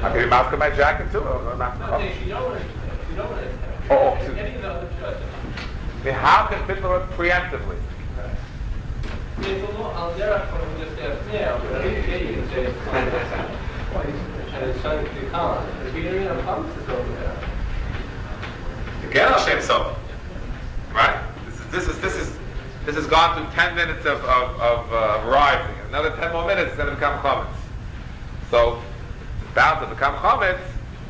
I can be mask my jacket too. Or not if you don't any of the other choices. How can Bittul work preemptively? It's a little al derech when we just asked now, but I think you say it's and it's showing to the column. If you don't have comments, it's over there. Again, Hashem Sof. Right? This has gone through 10 minutes of arriving. Another 10 more minutes, it's going to become comments. So, it's bound to become comments.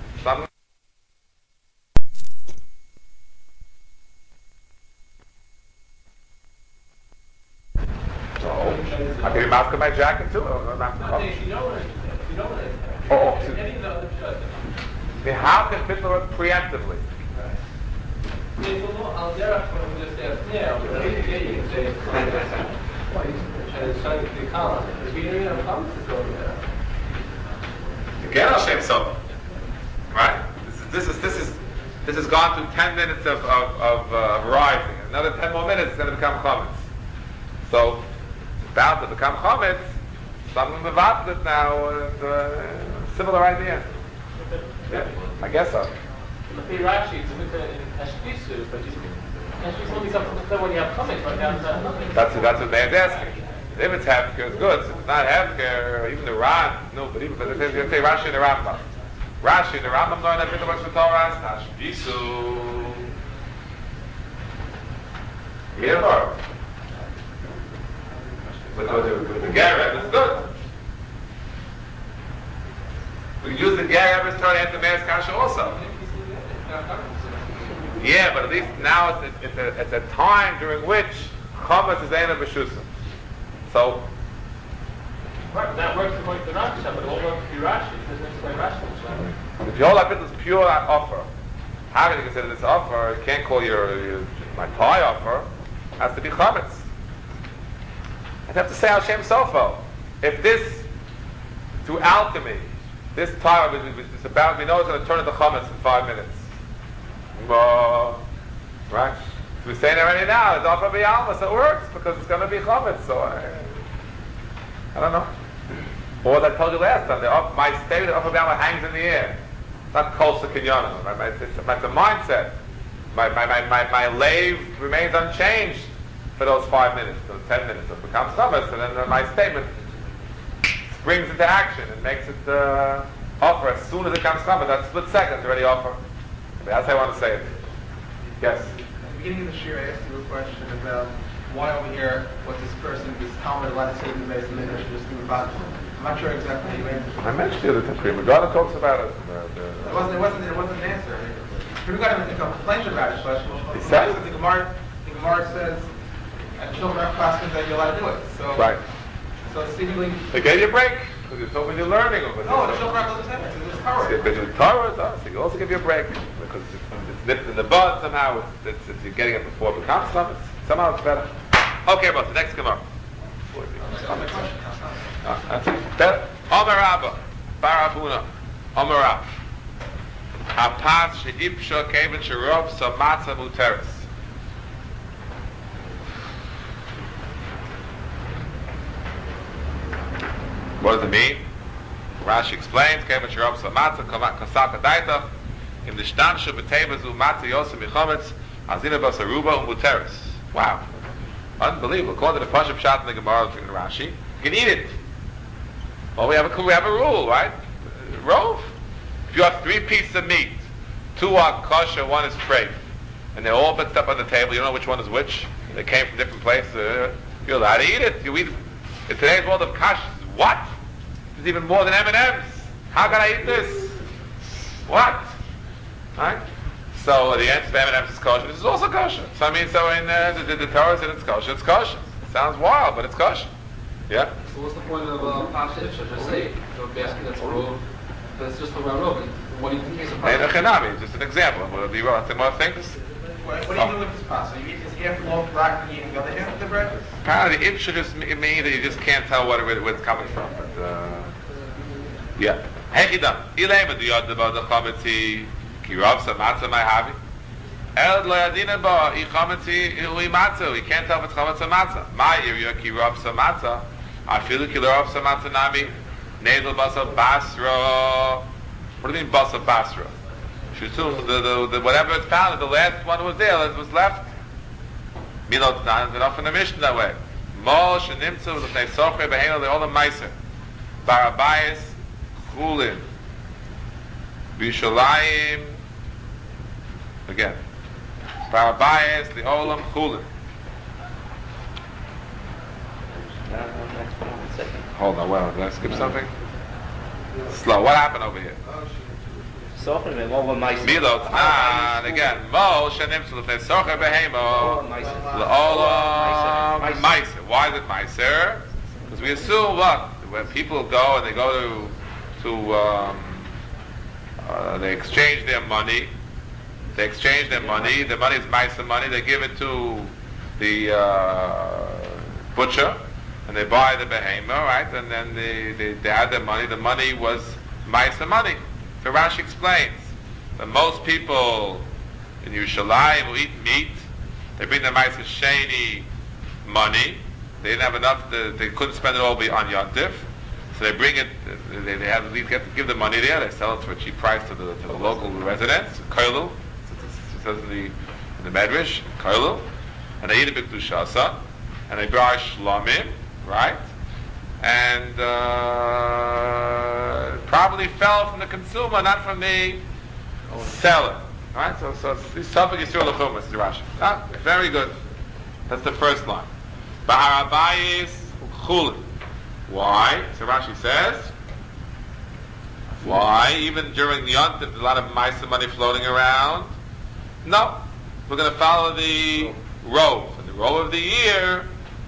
I can be mask my jacket too. Or not if you don't any of the other choices. How can Bittul work preemptively? It's a little al derech when we just asked now, but I think you say it's and it's showing to the column. If you don't have comments, it's over there. Again, Hashem Sof. Right? This has gone through 10 minutes of arriving. Another 10 more minutes, it's going to become comments. So, it's bound to become comments. Some of them have it now. Similar idea. Yeah, I guess so. The Rashi, it's a bit in Hashpisu, but Hashpisu only comes when you have comments, right now nothing. That's what man's asking. If it's Hefker, it's good. If it's not Hefker, even the Ran, no, but even, but they say Rashi and the Rambam. Rashi and the Rambam learn that Bittul works for Torah, Hashpisu. Yeah, but the Gareb is good. We use the Gareb as Torah and the Meis Kasha also. Yeah, but at least now it's a time during which Chametz is Eina B'Shusim. So, right, that works according to Rashi, but it won't work to Rashi. It doesn't explain Rashi. if you hold up Bittul is pure offer, how can you consider this offer? You can't call your my tie offer. It has to be Chametz. I'd have to say Hashem Sofo. If this, through alchemy, this tie is about, we know it's going to turn into Chametz in 5 minutes. Right? We're saying already now, it's offer b'yalma, so it works because it's going to be Chametz. So I don't know. Or as I told you last time, my statement of offer b'yalma hangs in the air. It's not kol sekinyonim. It's a mindset. My lave remains unchanged for those 5 minutes, those 10 minutes. It becomes Chametz, and then my statement springs into action and makes it offer as soon as it comes Chametz. That split second, it's already offer. That's how I want to say it. Yes? At the beginning of the year, I asked you a question about why over here, what this person, this Talmud, allowed to say in the base of the Midrash, just think about it. I'm not sure exactly how you answered. I mentioned the other time. Magada talks about it. It wasn't an answer. Magada complains about it, but he says the Gemara says, and children are classes that you're allowed to do it. So, right. So seemingly... They gave you a break, because you're told when you're learning. No, the children are classes that it's Torah. But it's Torah, so you also give you a break, because it's nipped in the bud somehow, you're getting it before it becomes something. Somehow it's better. Okay, but the next Gemara. That's it. Better. Omer Abba, Barabuna, Omer Abba. Hapas she'ipsha kevin sherov samatza muteris. What does it mean? Rashi explains, kevin sherov samatza kasaka daita in the shtamshu b'tevazu matza yosem michometz azina basaruba umuteris. Wow. Unbelievable. According to the Pashup Pshat in the Gemara in Rashi, you can eat it. Well, we have a rule, right? Rove. If you have 3 pieces of meat, 2 are kosher, 1 is treif, and they're all mixed up on the table, you don't know which one is which. They came from different places. You're allowed to eat it. You eat it. In today's world of kashas, what? There's even more than M&Ms. How can I eat this? What? Right? So the answer to M&Ms is kosher. This is also kosher. So I mean, in the Torah said it's kosher. It's kosher. It sounds wild, but it's kosher. Yeah. So what's the point of Pasha Ifsha? Just say, don't be asking that's a rule. That's just the rule. What do you think is a Pasha? Just an example. Will it be wrong? More things? What do you do with this pasta? You eat this half loaf black and you eat the other half of the bread? Apparently, it should just mean that you just can't tell where it's coming from. But yeah. Hechidam. Ilema the yod about the chametzi kirav samatza my havi. El lo yadina ba I chametzi ui matza. We can't tell if it's chametz or matzah. My area kirav samatza. I feel kirav samatza nami. Nedel basa basra. What do you mean basa basra? Should assume the whatever it's found, the last one was there, that was left. Milot not enough in the mission that way. Mol shenimtzu l'fnei socher behena le'olam meiser. Barabayis chulin. B'Yushalayim. Again. Barabayis le'olam chulin. Hold on, well, did I skip something? Slow. What happened over here? Milot, and again, Mo Shanim Sulfne Socher Behemo L'Olam Meiser. Why is it Meiser? Because we assume what? When people go and they go to they exchange their money. They exchange their money. The money is Meiser money. They give it to the butcher, and they buy the behema, right? And then they add their money. The money was Meiser money. So Rashi explains that most people in Yerushalayim who eat meat, they bring the Meiser Sheni money. They didn't have enough. They couldn't spend it all on Yontif, so they bring it. They have to give the money there. They sell it for a cheap price to the local residents. Koilu, it says in the Medrash, Koilu, and they eat a bit Dushasa, and they buy Shlomim, right? And probably fell from the consumer, not from the seller. Right? So this topic is through the Chumash, the Rashi. Very good. That's the first line. Ba'arabayis chulin. Why? So Rashi says, why? Even during the Yontif, there's a lot of Meiser money floating around. No. We're going to follow the Rov. And the Rov of the year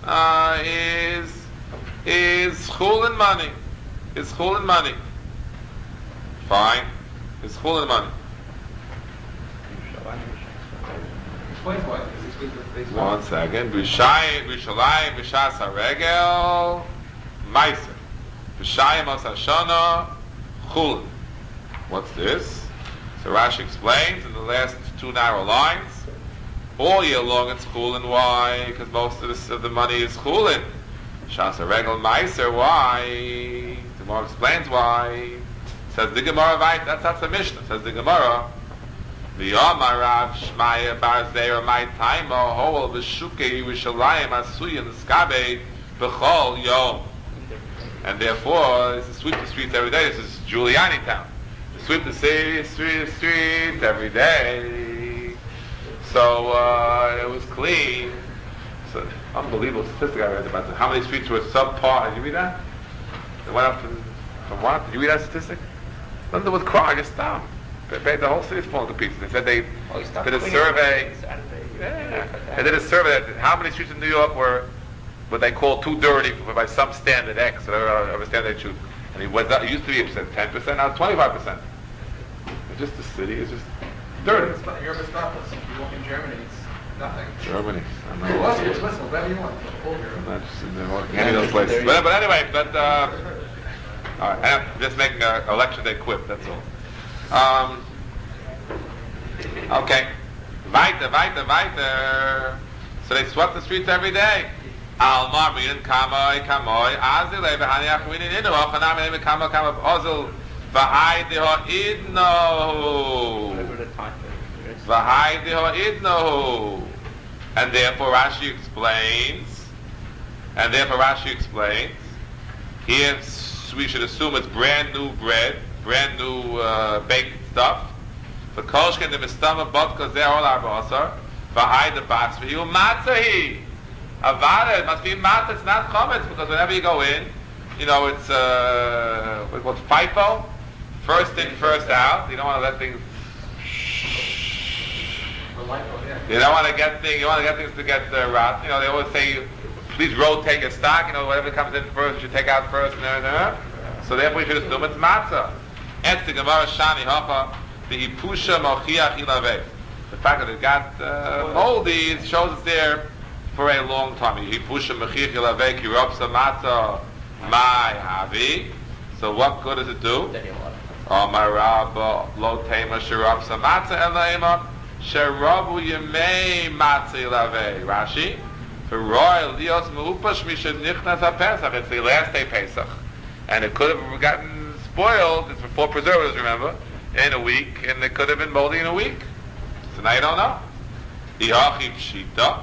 is chulin money. Is chulin money. Fine. Is chulin money. One second. B'Yushalayim b'Shas HaRegel Meiser. B'Shayim Os HaShana chulin. What's this? So Rashi explains in the last two narrow lines. All year long it's chulin. Why? Because most of the money is chulin. Shas HaRegel Meiser. Why? The Gemara explains why. Says the Gemara, right? That's the Mishnah. Says the Gemara. V'yomar Rav Shmaya Bar Zeir Mai Taimo Hoel V'Shukei Yerushalayim Asuyin Skabei B'Chol Yom. And therefore, this is sweep the streets every day. This is Giuliani town. Sweep the streets every day. So it was clean. So unbelievable statistic I read about how many streets were subpar. Did you read that? It went up from what? Did you read that statistic? Nothing with Krog, just stopped. The whole city's falling to pieces. They said they did a survey. They did a survey that how many streets in New York were what they call too dirty by some standard X, whatever standard they choose. And it used to be 10%, now it's 25%. It's just the city is just dirty. You're a Metropolis. You walk in Germany, it's nothing. Germany. I'm not It's Switzerland, whatever you want. I'm not just in any of those places. But anyway, all right, I'm just making an election day quip, that's all. Okay. Weiter. So they swept the streets every day. Al Marmin Kamoi Azile Behaniach Winin Inu Ochanam Kamoi Ozil Vahaideho Idno. And therefore Rashi explains. Here we should assume it's brand new bread, brand new baked stuff. The Kolshkin the Mistama Botka Zeh Ol Arbasar Vahai the Bas V'Hiu Matzahi. Avada, it must be matzah, it's not chometz, because whenever you go in, it's what's called FIFO, first in, first out. You don't want to let things. You don't want to get things. You want to get things to get rot. They always say, please rotate your stock. Whatever comes in first, you should take out first. So therefore, you should assume it's matzah. It's the Gemara Shani Hacha the Ipusha Mochiach Ilave. The fact that it got moldy shows it's there for a long time. Ipusha Mochiach Ilave Kirobsa Matzah Mai Havi. So what good does it do? Amarabba Lo Tema Shirobsa Matzah Elaima. Sherabu Yemei Matzah Ilave. Rashi. For Royal Dios Meupash Misha Nichnas HaPesach. It's the last day Pesach. And it could have gotten spoiled, it's before preservatives, remember, in a week, and it could have been moldy in a week. So now you don't know. Ihachi pshita.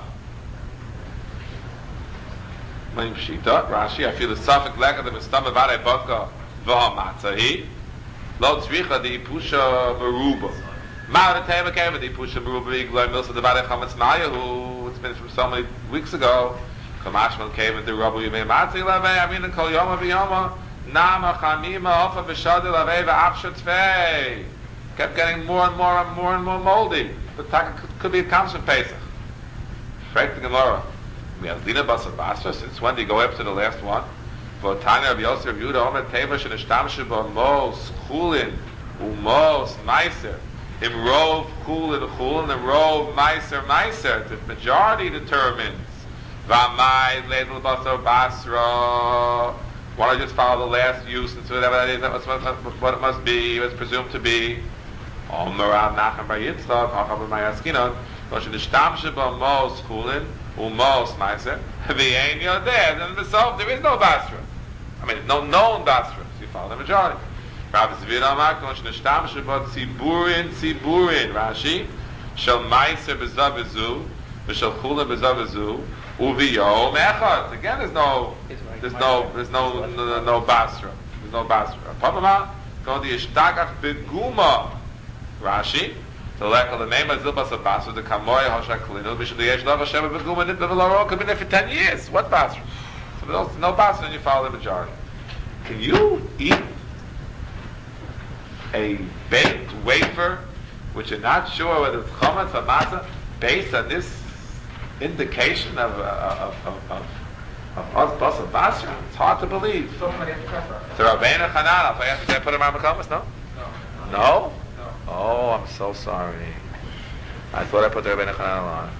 Maim pshita. Rashi, I feel the suffix leka the mistama vare vodka v'hamatzahi. Lo tzricha the ipusha meruba. Ma'ar the tema came with the ipusha meruba igloy milsa the vare chametz mayahu. It's been from so many weeks ago. Kamashman came with the rubber yimei matzi lavei. I mean the kol yoma v'yoma. Nama chamima ofa b'shadi lavei v'afshat tvei. Kept getting more and more and more and more moldy. The taka could be a comes from Pesach. Straight to Gemara. We have Dina Basar Basra. Since when do you go up to the last one? For Tanya of Yosef Yehuda Omer Tevash and Ishtamshu Mos Chulin Umos Meiser. Im Rov Chulin Chulin and Rov Meiser Meiser. The majority determines. Vamai Ledel Basar Basra. Why don't I just follow the last use and so whatever that is? That's what it must be. It's presumed to be. Omer Rav Nachman Bar Yitzchak, Achav Mayaskinon, Moshe Nishtamshe Mos Chulin Umos Meiser. V'yein Yodeh. Then there is no Basra. I mean, no known Basra. So you follow the majority. Rav Zvir Amar Moshe Nishtamshe Tziburin. Rashi Shel Meiser B'zav V'zu V'Shel Chulin B'zav V'zu Uviyom Echad. Again, there's no Basra. There's no Basra. Pamama called the Ishtagach Beguma. Rashi, the lack of the name of Zilbas of Basra, the Kamoya Hoshaklinu, Bishop the Yesh Lava Sheva Beguma Nit Bevelaro could be there for 10 years. What Basra? So there's no Basra and you follow the majority. Can you eat a baked wafer which you're not sure whether it's chametz or matzah based on this indication of Basra Basra? It's hard to believe. So many pressure. So Rabbeinu Hanan, if I have to put him on the chametz, no? No? Oh, I'm so sorry. I thought I put the Rabbeinu Hanan on.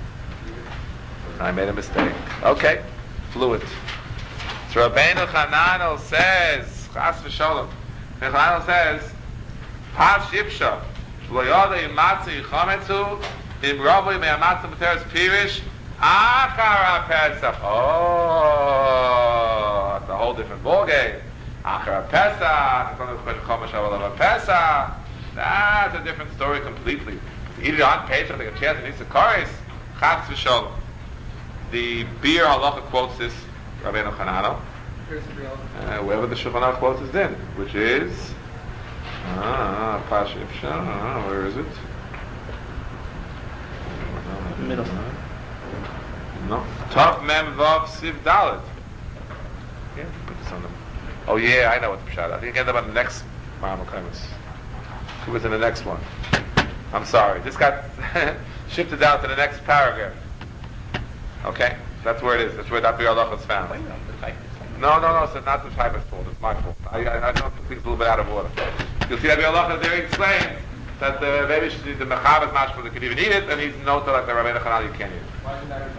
I made a mistake. Okay, fluid. So Rabbeinu Hanan says, Chas v'sholom. Rabbeinu Hanan says, Pav shipsha, shlo yoda imatzi chametzu, im rabu me'amatzu b'teres pirish, achar Pesach. Oh, it's a whole different ballgame. Achar Pesach, it's only the Chomesh Havalam Pesach. That's a different story completely. Eat it on Pesach, like a chance to eat the kares. Chas v'sholom. The Beer Halacha quotes this, Rabbeinu Hanano. Wherever the Shulchan Aruch quotes is then, which is Pashifsha. Where is it? Middle. No. Tav Mem Vav Siv Dalet. Yeah, put this on them. Oh yeah, I know what the pshat. I think I get them on the next Ma'amah Kaimus. It was in the next one. I'm sorry. This got shifted down to the next paragraph. Okay? That's where it is. That's where that Beer Halacha is found. No, so not the type of fault. It's my fault. I know things a little bit out of order. You'll see that Beer Halacha there explains that the baby should the Mechav is mashma that could even eat it, and he's noted like the Rabbeinu Hanan you can't eat it. Why should that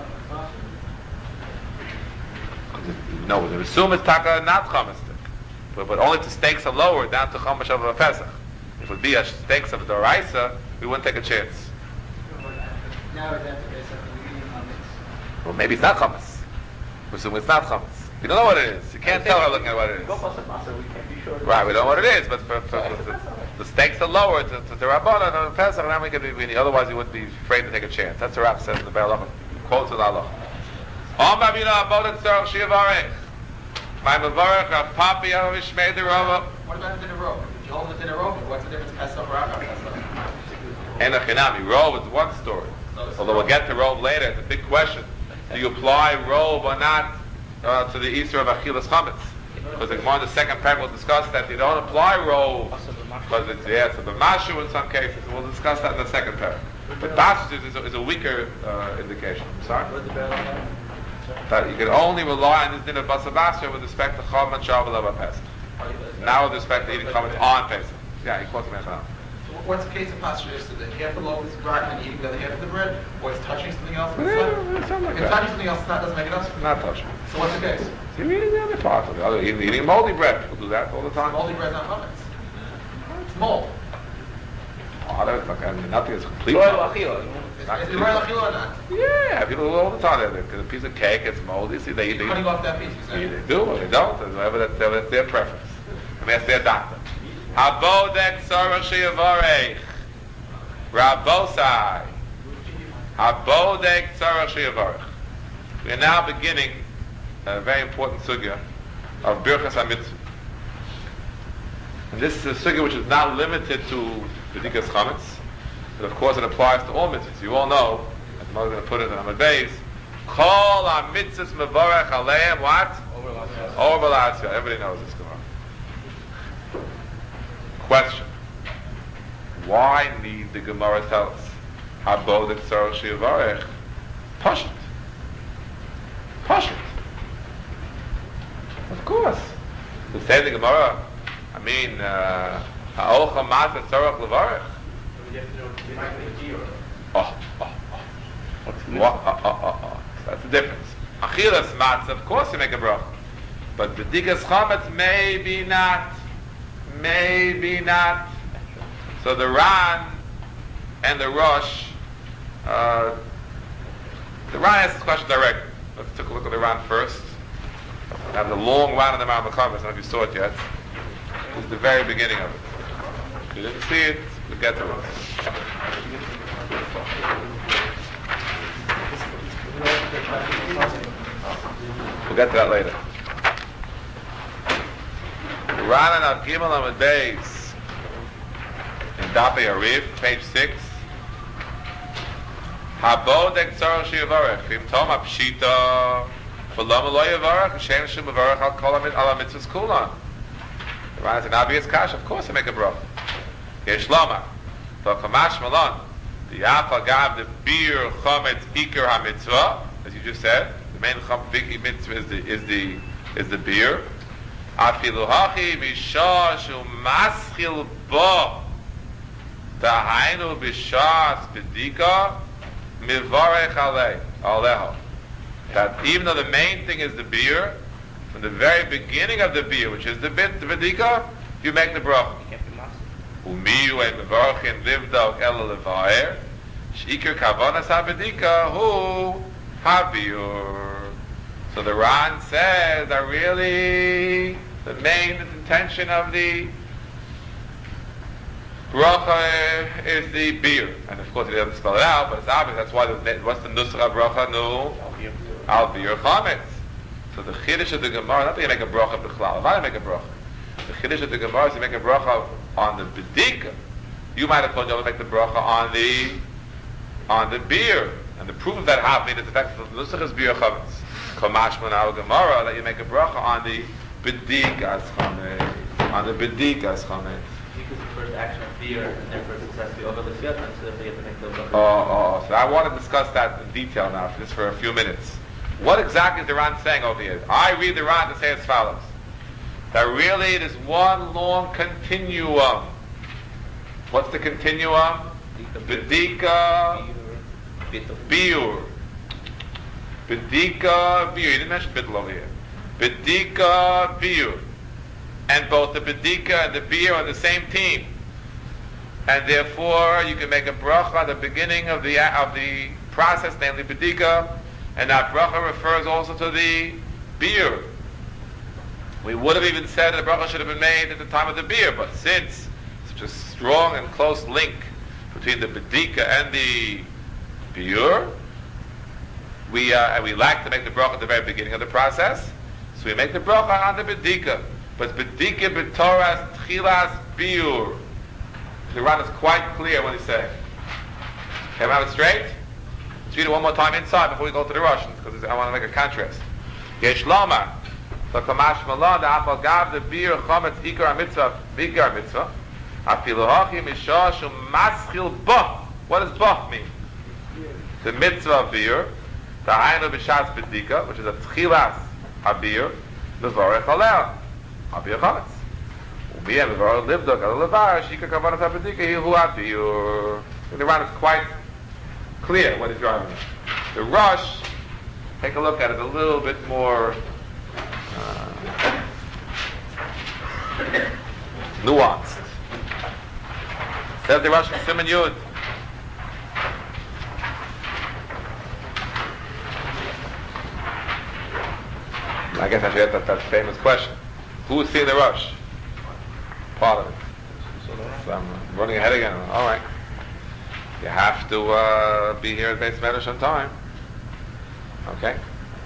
be No, we assume it's taka not chamistic, but only the stakes are lower down to Chomesh of a Pesach. If it would be a stakes of the Doraisa, we wouldn't take a chance. Now we're down to Pesach, we're eating chametz. Well, maybe it's not chametz. We assume it's not chametz. You don't know what it is. You can't tell by looking at what it is. Go Basar Basra, we can't be sure. Right, we don't know what it is, but the stakes are lower to Rabbanan and Pesach, and then we could be. Otherwise, you wouldn't be afraid to take a chance. That's the Rav says in the Be'er Halacha. Quotes of the Halacha. Om Babila Abodat Tzarech Shiavarech. My Mavarech Rav Papi Avishmei Derova. What about the dinner robe? If you hold the dinner robe, what's the difference Pesach or Achar Pesach? Enochinami. Robe is one story. Although we'll get to robe later, it's a big question. Do you apply robe or not to the Easter of Achilas Chametz? Because the Gemara in the second paragraph will discuss that you don't apply robe because it's a b'mashu in some cases. We'll discuss that in the second paragraph. But Basra is a weaker indication. Sorry? That you can only rely on this din of Basar Basra with respect to Chom and Shavuot of Pesach. Now with respect to eating Chametz on Pesach. Yeah, he quotes me on. What's the case of Pastor is that half the loaf is rotten and eating the other half of the bread, or it's touching something else? Something like If that. touching something else doesn't make it us. Not touching. So what's the case? So you're eating the other part of it. Eating moldy bread. People do that all the time. Moldy bread's not chametz. It's mold. Part of it, like, nothing is completely. Is it royal achila or not? Yeah, people do it all the time. A piece of cake, it's moldy. See, they eat. You're cutting off that piece, you They said. do or they don't. Whatever that's their preference. Let me ask the doctor. Habodek tzarach sheyavarech. Rabosai. Habodek tzarach sheyavarech. We are now beginning a very important sugya of Birchas HaMitzvah. And this is a sugya which is not limited to B'dikas Chametz, but of course it applies to all mitzvahs. You all know, as I'm going to put it in Amud Beis, Kol HaMitzvahs Mevorech Aleim, what? Over B'lasya. Everybody knows this Gemara. Question. Why need the Gemara tell us? Habodek tzarach sheyavarech. Pashut. Pashut. Of course. To say the Gemara, I mean, ha'ol chamat tzarach levarech. That's the difference. Achilas matzah, of course you make a bracha. But b'dikas chametz, maybe not. Maybe not. So the Ran and the Rosh, the Ran asks this question directly. Let's take a look at the Ran first. I have the long Ran in the Mount Mekam. I don't know if you saw it yet. This is the very beginning of it. If you didn't see it, we'll get to it. We'll get to that later. Ran and Al Gimel Amud Beis in Dafei Arif, page 6. Habodek tzarach sheyavarech. Im toma pshita. V'lama lo yavarech. Shem shem yavarech al kol ha-mitzvahs kulan. The Ran is an obvious kash. Of course, I make a bracha. Yesh lama. V'chamash malon. V'yaf agav the beer chametz ikar ha-mitzvah. As you just said, the main viki mitzvah is the beer. Afilu hachi b'shah shu maschil bo. Tahainu b'shas b'dika mivarech aleho. That even though the main thing is the beer, from the very beginning of the beer, which is the b'dika, you make the bracha. Umiyu e mivarchin livdok el levaer shikir kavanas ha-b'dika hu ha-biur. So the Ran says that really the main intention of the bracha is the beer. And of course he doesn't spell it out, but it's obvious. That's why what's the nusach bracha? No, al beer chametz. So the chiddush of the Gemara, not that you make a bracha b'chlal. Why do you make a bracha? The chiddush of the Gemara is you make a bracha on the b'dika. You might have thought you make the bracha on the beer. And the proof of that happening is the fact that the nusach is beer chametz. Kamashman al Gemara that you make a bracha on the b'dikas chametz. On the b'dikas chametz. Because the first action of beer, and therefore it has to be over the fiat, so they have to make the bracha. So I want to discuss that in detail now, just for a few minutes. What exactly is the Ran saying over here? I read the Ran to say as follows: that really it is one long continuum. What's the continuum? B'dika, biur. B'dika, biur. You didn't mention bittul over here. B'dika, biur. And both the b'dika and the biur are on the same team. And therefore, you can make a bracha at the beginning of the process, namely b'dika, and that bracha refers also to the biur. We would have even said that the bracha should have been made at the time of the biur, but since such a strong and close link between the b'dika and the biur, we like to make the bracha at the very beginning of the process, so we make the bracha on the b'dika. But b'dika b'toras tchilas biur. The Ran is quite clear what he's saying. Can I have it straight? Let's read it one more time inside before we go to the Russians, because I want to make a contrast. Yesh lama. So kamash malon the afal gav the beer chametz ikar mitzvah bikar mitzvah. Afilu hachi mishah shu maschil bah. What does bah mean? The mitzvah of beer. Ta'aynu b'shas b'dika, which is a tchilas habir. Mevorech aleh. Habir chametz. U'miyah mevorech livdok al levar shika kavanas hab'dika hi hu habir. The Ran is quite clear what he's driving at. The Rosh, take a look at it a little bit more nuanced. Says the Rosh in Siman Yud. I guess I should get that famous question. Who's seeing the Rosh? part of it. So I'm running ahead again. All right. You have to be here at Beis Medrash on time. Okay.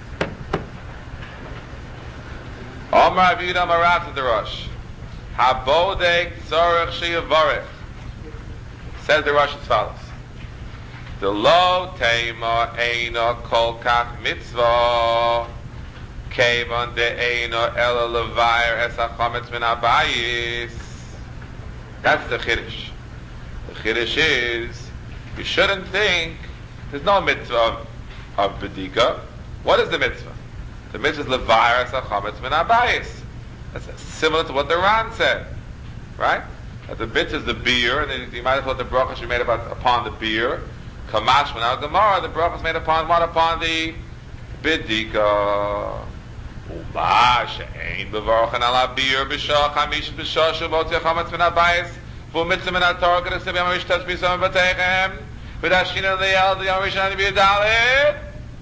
Omar Avida Marat the Rosh. Habodek Tzorech Sheyavarech. Says the Rosh as follows. The lo teima eina kol kach mitzvah kevan de eina ela levayer es hachametz min habayis. That's the chiddush. The chiddush is you shouldn't think there's no mitzvah of bedika. What is the mitzvah? The mitzvah is levayer es hachametz min habayis. That's similar to what the Ran said, right? That the mitzvah is the beer, and then you might have thought the bracha should be made upon the beer. Kamash min al-Gemara, the bracha is made upon what? Upon the bidika. Uma she'ein bevarachan ala beer b'shah chamish b'shah shuvot yechametz min habayis v'u mitzvah min ha-Torah k'nesib yam ha-mishtas b'yisam v'batechem v'dashina l'yel d'yam ha-rishon v'yadalit.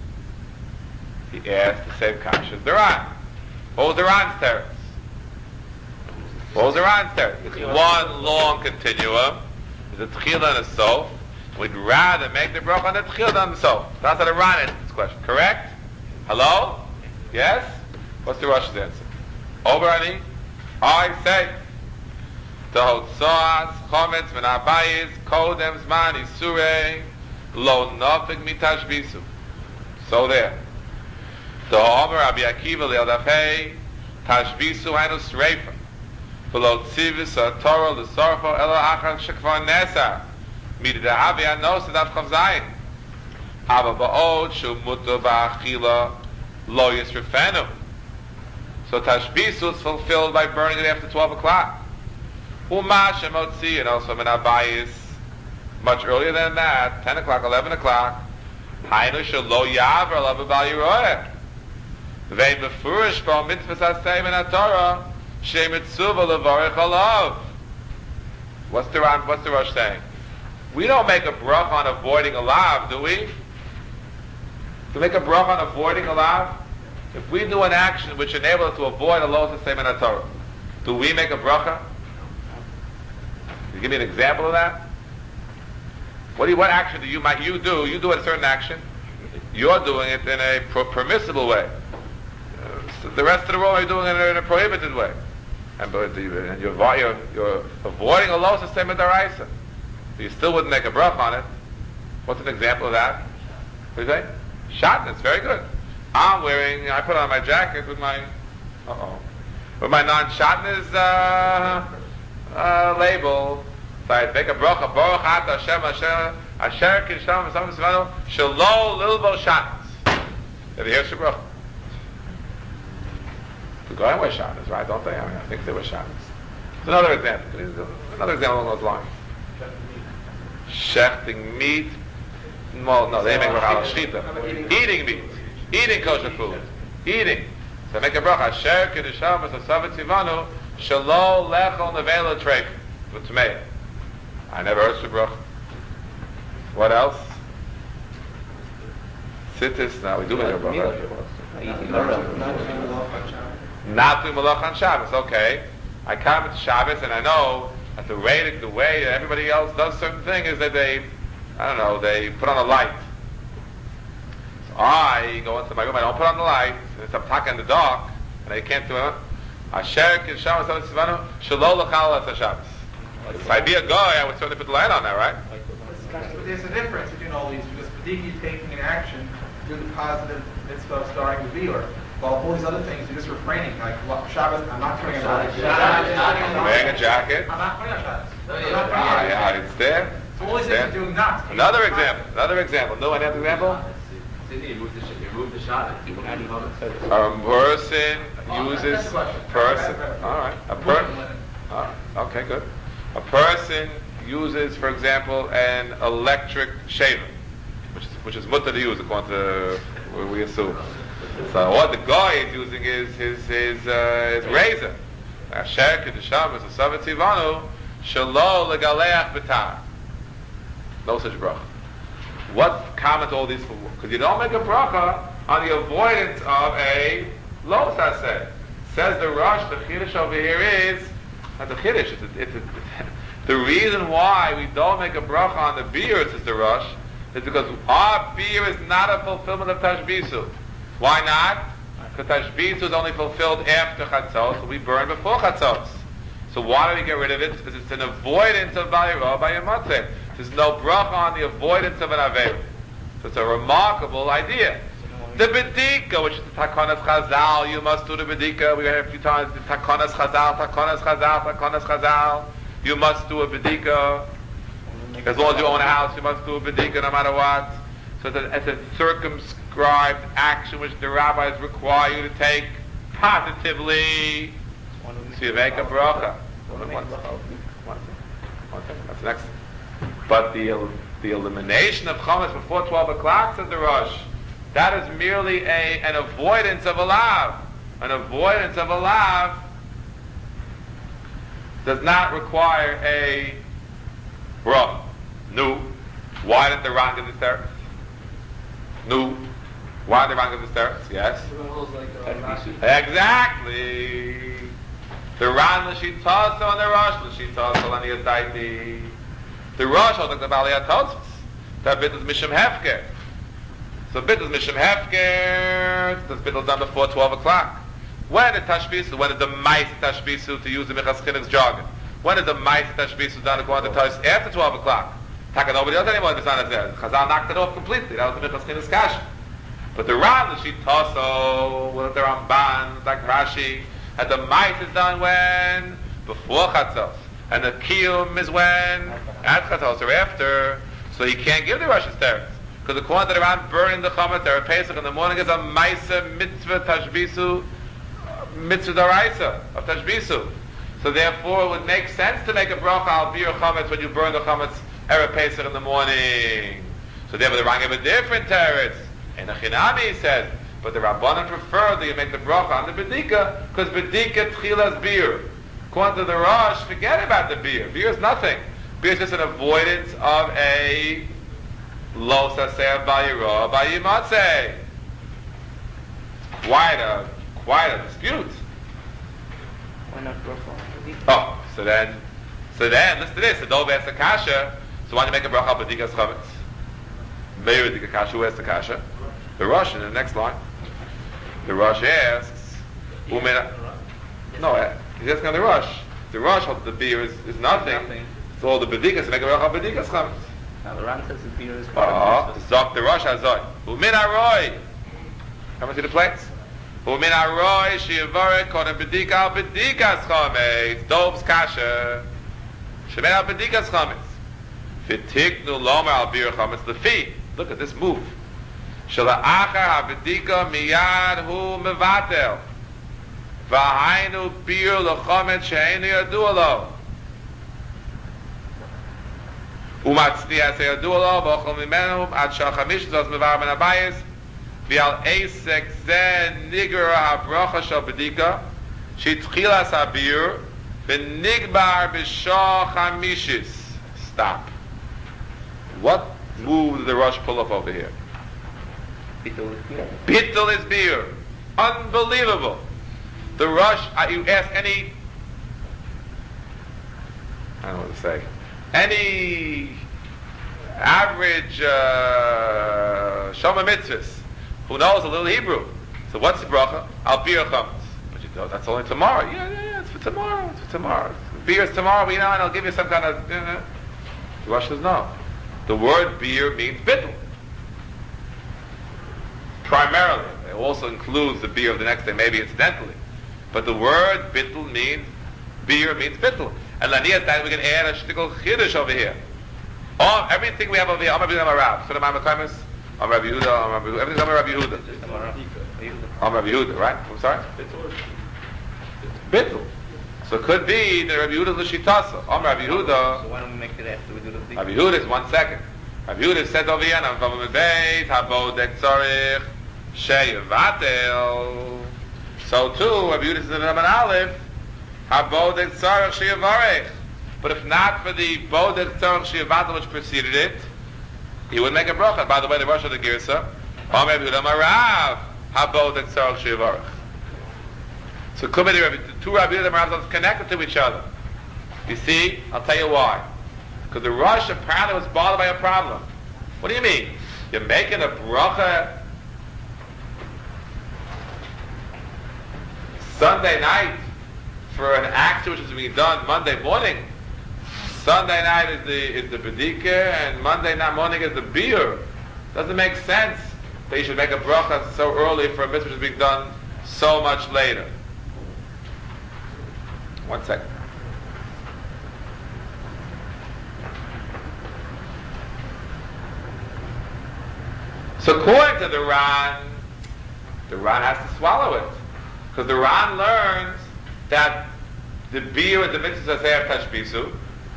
He asked the same kasha as the Ran. What was the Ran's teretz? What was the Ran's teretz? It's one long continuum. There's a tchila and a sof. We'd rather make the bracha on the tchila than the sof. That's how the Ran answers this question. Correct? Hello? Yes? What's the Rosh's answer? Over Ani? I say, Tohotzoas, Chometz, Min Habayis, Kodem, Zman, Isurei, Lo Nofik Mitashbisu. So there. Tohomer, Rabbi Akiva, Leil Dafei, Tashbisu, Hainu Sreifa. V'lo Tzivis, Torah, L'Sorfo, Elo Achar, Shekvar Nesa. Midi Dehavi, Anos, Dav Chav Zayin. Ava Ba'od, Shumuto Ba'achila, Lo Yisrifenu. So Tashbisu is fulfilled by burning it after 12 o'clock. Uma Shemotzi, and also Min Habayis, much earlier than that, 10 o'clock, 11 o'clock. Hainu Shelo Yaver, Lava Bal Yiroeh. Vein Befurish, Bo Mitzvahs HaSei Min HaTorah, Shei Mitzvah Levarech Alav. What's the Rosh saying? We don't make a bracha on avoiding a lav, do we? To make a bracha on avoiding a lav? If we do an action which enables us to avoid a loss of Semen HaTorah, do we make a bracha? Can you give me an example of that? What action do you do? You do a certain action. You're doing it in a permissible way. So the rest of the world are doing it in a prohibited way. And you're avoiding a loss of Semen Daraisa. You still wouldn't make a bracha on it. What's an example of that? What do you say? Shatnez, very good. I put on my jacket with my non-Shatnez label. So I make a bracha, Baruch Ata Hashem Asher Kisham V'Sam V'Sivanu Shelo Lilbo Shatnez. Did you hear the bracha? The Goyim wear Shatnez, right? Don't they? I think they wear Shatnez. It's another example. Another example along those lines. Shechting meat. Well, no, they make bracha shchita. Eating meat. Eating kosher food. Eating. So make a bracha. Asher Kisham V'Sam V'Sivanu Shelo Lechol Nevela Treif. With tomato. I never heard of bracha. What else? Sittis. Now we do make a bracha. Not doing malach on Shabbos. Okay. I come to Shabbos and I know that the way everybody else does certain thing is that they put on a light. So I go into my room. I don't put on the light. It's up in the dark, and I can't do it. Asher Kisham V'Sam Shelo L'Chal As Shabbos. If I'd be a guy, I would certainly put the light on there, right? But there's a difference between all these, because Padiki is taking an action, doing the positive mitzvah of starting the beer, while all these other things, you're just refraining. Like Shabbos, I'm not wearing a jacket. I'm wearing a jacket. I'm not wearing a Shabbos. Yeah, it's there. So all these things are doing not. Another example. No, any other example? You move the shot. A person uses person. All right. A person. Okay, good. A person uses, for example, an electric shaver, which is mutter to use according to what we assume. So what the guy is using is his razor. Asher Kiddusham is a Savat Tivanu Shelo Legaleach B'tar. No such bracha. What comment all these for? Because you don't make a bracha on the avoidance of a los haseh. Says the Rosh, the chiddush over here is Not the Chiddush. The reason why we don't make a bracha on the beer, says the Rosh, is because our beer is not a fulfillment of Tashbisu. Why not? Because Tashbisu is only fulfilled after Chatzos, so we burn before Chatzos. So why do we get rid of it? Because it's an avoidance of Vayirah by Yematzeh. There's no bracha on the avoidance of an Aveir. So it's a remarkable idea. The Bedika, which is the Takonas Chazal, you must do the Bedika. We heard a few times the Takonas Chazal. You must do a Bedika. As long as you own a house, you must do a Bedika no matter what. So it's a circumscribed action which the rabbis require you to take positively. So you make a bracha. One second. That's next. But the elimination of chametz before 12 o'clock, says the Rosh, that is merely an avoidance of a lav. An avoidance of a lav does not require a bracha. No. Why did the Ran give this teretz? No. Why did the Ran give this teretz? Yes. Exactly. The Ran l'shitaso and the Rosh l'shitaso and the Yadaiti. The Rosh holds like the Balei HaTosfos. That bit is Mishum Hefker. So bit is Mishum Hefker. This bit is done before 12 o'clock. When is Tashbisu? When is the Mais Tashbisu, to use the Minchas Chinuch's jargon? When is the Mais Tashbisu done according to Tos after 12 o'clock? Taka nobody else anymore if it's not there. Chazal knocked it off completely. That was the Minchas Chinuch's kasha. But the Ran l'shitaso, with the Ramban, like Rashi, and the Mais is done when? Before Chatzos. And the Kiyum is when? At Chatzos or after. So he can't give the Rosh's teretz. Because according to the Ran, burning the Chametz, Erev Pesach in the morning is a Maisa mitzvah tashbisu, mitzvah daraisa of tashbisu. So therefore it would make sense to make a bracha al bir Chametz when you burn the Chametz Erev Pesach in the morning. So therefore the Ran gave a different teretz. And the Chinami says, but the Rabbanan prefer that you make the bracha on the Bedika, because Bedika tchilas beer. According to the Rosh, forget about the beer. Beer is nothing. Beer is just an avoidance of a lo saseh vayirah vayimatzeh. Quite a dispute. Why not bracha? Oh, so then, listen to this. The Dov asks the kasha. So why do you make a bracha on Bedikas Chametz? Meir Bedikas kasha. Who asks the kasha? The Rosh in the next line. The Rosh asks, no, he's asking on the Rosh. The Rosh holds the beer is nothing. So all the Bedikas make a bracha on Bedikas Chametz. Now the Ran says the beer is part of the Zok the Rosh Hazoi. Umin Aroi. Come and see the plates. Umin Aroi Shiavarik on a Bedika al Bedikas Chametz. Dov's kasha. Shemen al Bedikas Chametz. V'tiknu lomer al bir Chametz lefi. Look at this move. Shala'achar ha-bedika miyad hu mevatel. V'hainu bir l'chomet she'enu yadu alo. U'matznias yadu alo v'ochel mimenu ad shachamish zos mevar ben abayis v'al eisek ze nigra ha-bracha shal bedika she'tchilas ha-bir v'nigbar b'shach hamishis. Stop. What move did the Rosh pull up over here? Bittul is beer. Unbelievable. The Rosh, you ask any, I don't know what to say, any average Shoma Mitzvahs who knows a little Hebrew. So what's the bracha? Al beer chametz. But you know, that's only tomorrow. Yeah, it's for tomorrow. It's for tomorrow. Beer is tomorrow, and I'll give you some kind of, The Rosh says no. The word beer means bittul. Primarily. It also includes the beer of the next day, maybe incidentally. But the word bittul means, beer means bittul. And Laniya time we can add a shtickle chiddush over here. Everything we have over here, I'm everything I'm a Rab. So the Ma'amad Kaimis, I'm Rabbi Yehuda, everything's I'm Rabbi Yehuda. I'm Rabbi Yehuda, right? I'm sorry? Bittul. So it could be that Rabbi Yehuda is l'shitasa. I'm Rabbi Yehuda. So why don't we make it after we do the Rabbi Yehuda is 1 second. Rabbi Yehuda said over here, I'm from the Beit, Habodek Tzorich, Sheyevatel. So too, Rabbi Yehuda says in Rabban Aleph, Habodek Tzorich Sheyevarech. But if not for the Bodek Tzorich Sheyevatel which preceded it, he would make a bracha. By the way, the Rosh of the Girsa, Rabbi Yehuda Marav, Habodek Tzorich Sheyevarech. So could be the two Rabbi Yehuda Maravs connected to each other. You see? I'll tell you why. Because the Rosh apparently was bothered by a problem. What do you mean? You're making a bracha Sunday night for an act which is being done Monday morning. Sunday night is the bedika, and Monday night morning is the beer. Doesn't make sense that you should make a bracha so early for a mitzvah which is being done so much later. 1 second. So according to the Ran has to swallow it. Because the Ran learns that the beer is the mitzvah of tashbisu.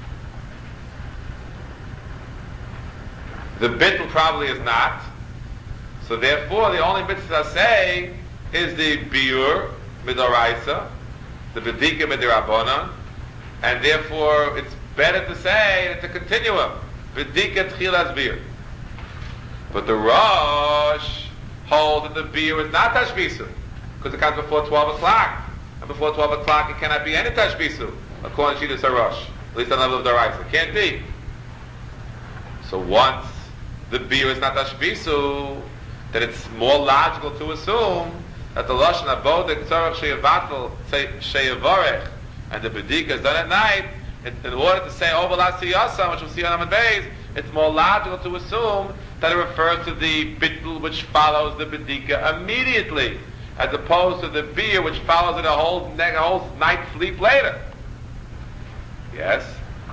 The bittul probably is not. So therefore the only mitzvah say is the beer midoraisa, the bedika midirabonon, and therefore it's better to say it's a continuum. Bedika tchilas beer. But the Rosh holds that the beer is not tashbisu, because it comes before 12 o'clock. And before 12 o'clock it cannot be any tashbisu, according to the Rosh, at least on the level of the Raisa. It can't be. So once the beer is not tashbisu, then it's more logical to assume that the Lashon Abodik Tzorach Sheyevatel Sheyevorech and the Bedika is done at night. In order to say Oval Asiyasa, which we'll see on Amud Beis, it's more logical to assume that it refers to the bittul which follows the bedika immediately, as opposed to the beer which follows it a whole night's sleep later. Yes?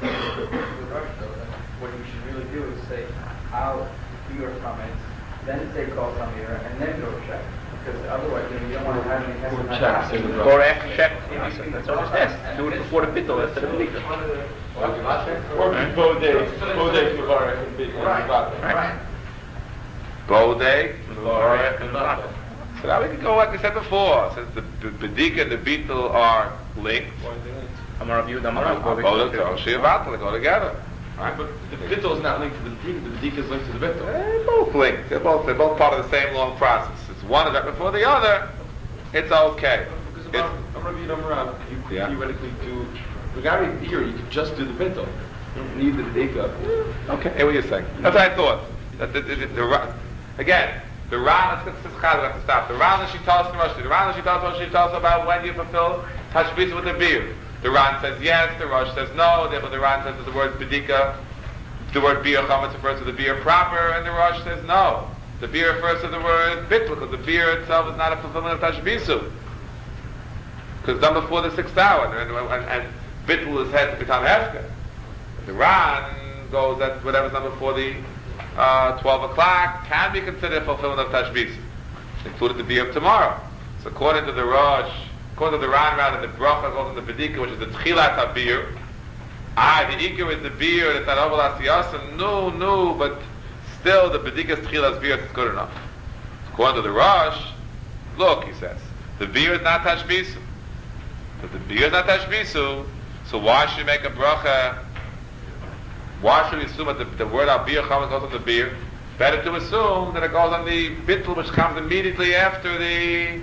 What you should really do is say how beer comments, then say Kol Samir, and then go check. Because otherwise, you don't want to have any hesitation. Or after check. That's all it says. Do it before the bittul, instead of the bedika. Or both days before it can be. Right. Bodek, so now we can go like we said before. Since the bedika and the beetle are linked, Amar Rav Yehuda, Amar Rav Bodek, Sheyevatel, they go together. Right? But the bittul is not linked to the bedika. The bedika is linked to the bittul. They're both linked. They're both part of the same long process. It's one event before the other. It's okay. Because about Rav Yehuda, Amar Rav, you could theoretically do regarding beer. You could just do the bittul. You don't need the bedika. Okay, hear what you're saying. That's what I thought. That again, the Ran, let's have to stop. The Ran that she tells us, the Ran that she tells us about when you fulfill tashbis with the beer. The Ran says yes, the Rosh says no, therefore the Ran says that the word bedika, the word beer chametz refers to the beer proper, and the Rosh says no. The beer refers to the word bittul, because the beer itself is not a fulfillment of tashbisu. Because it's done before the 6th hour, and bittul is had to become hefker. The Ran goes that whatever's done before the 12 o'clock can be considered fulfillment of tashbis, including the beer of tomorrow. So according to the Rosh, according to the Ran, rather, the bracha goes in the bedika, which is the tchilat habir. The ikar is the beer, it's not oval asiyasa. No, but still the bedika's tchilas beer is good enough. According to the Rosh, look, he says, the beer is not tashbisu. But the beer is not tashbisu, so why should you make a bracha? Why should we assume that the word al beer chametz goes on the beer? Better to assume that it goes on the bittul, which comes immediately after the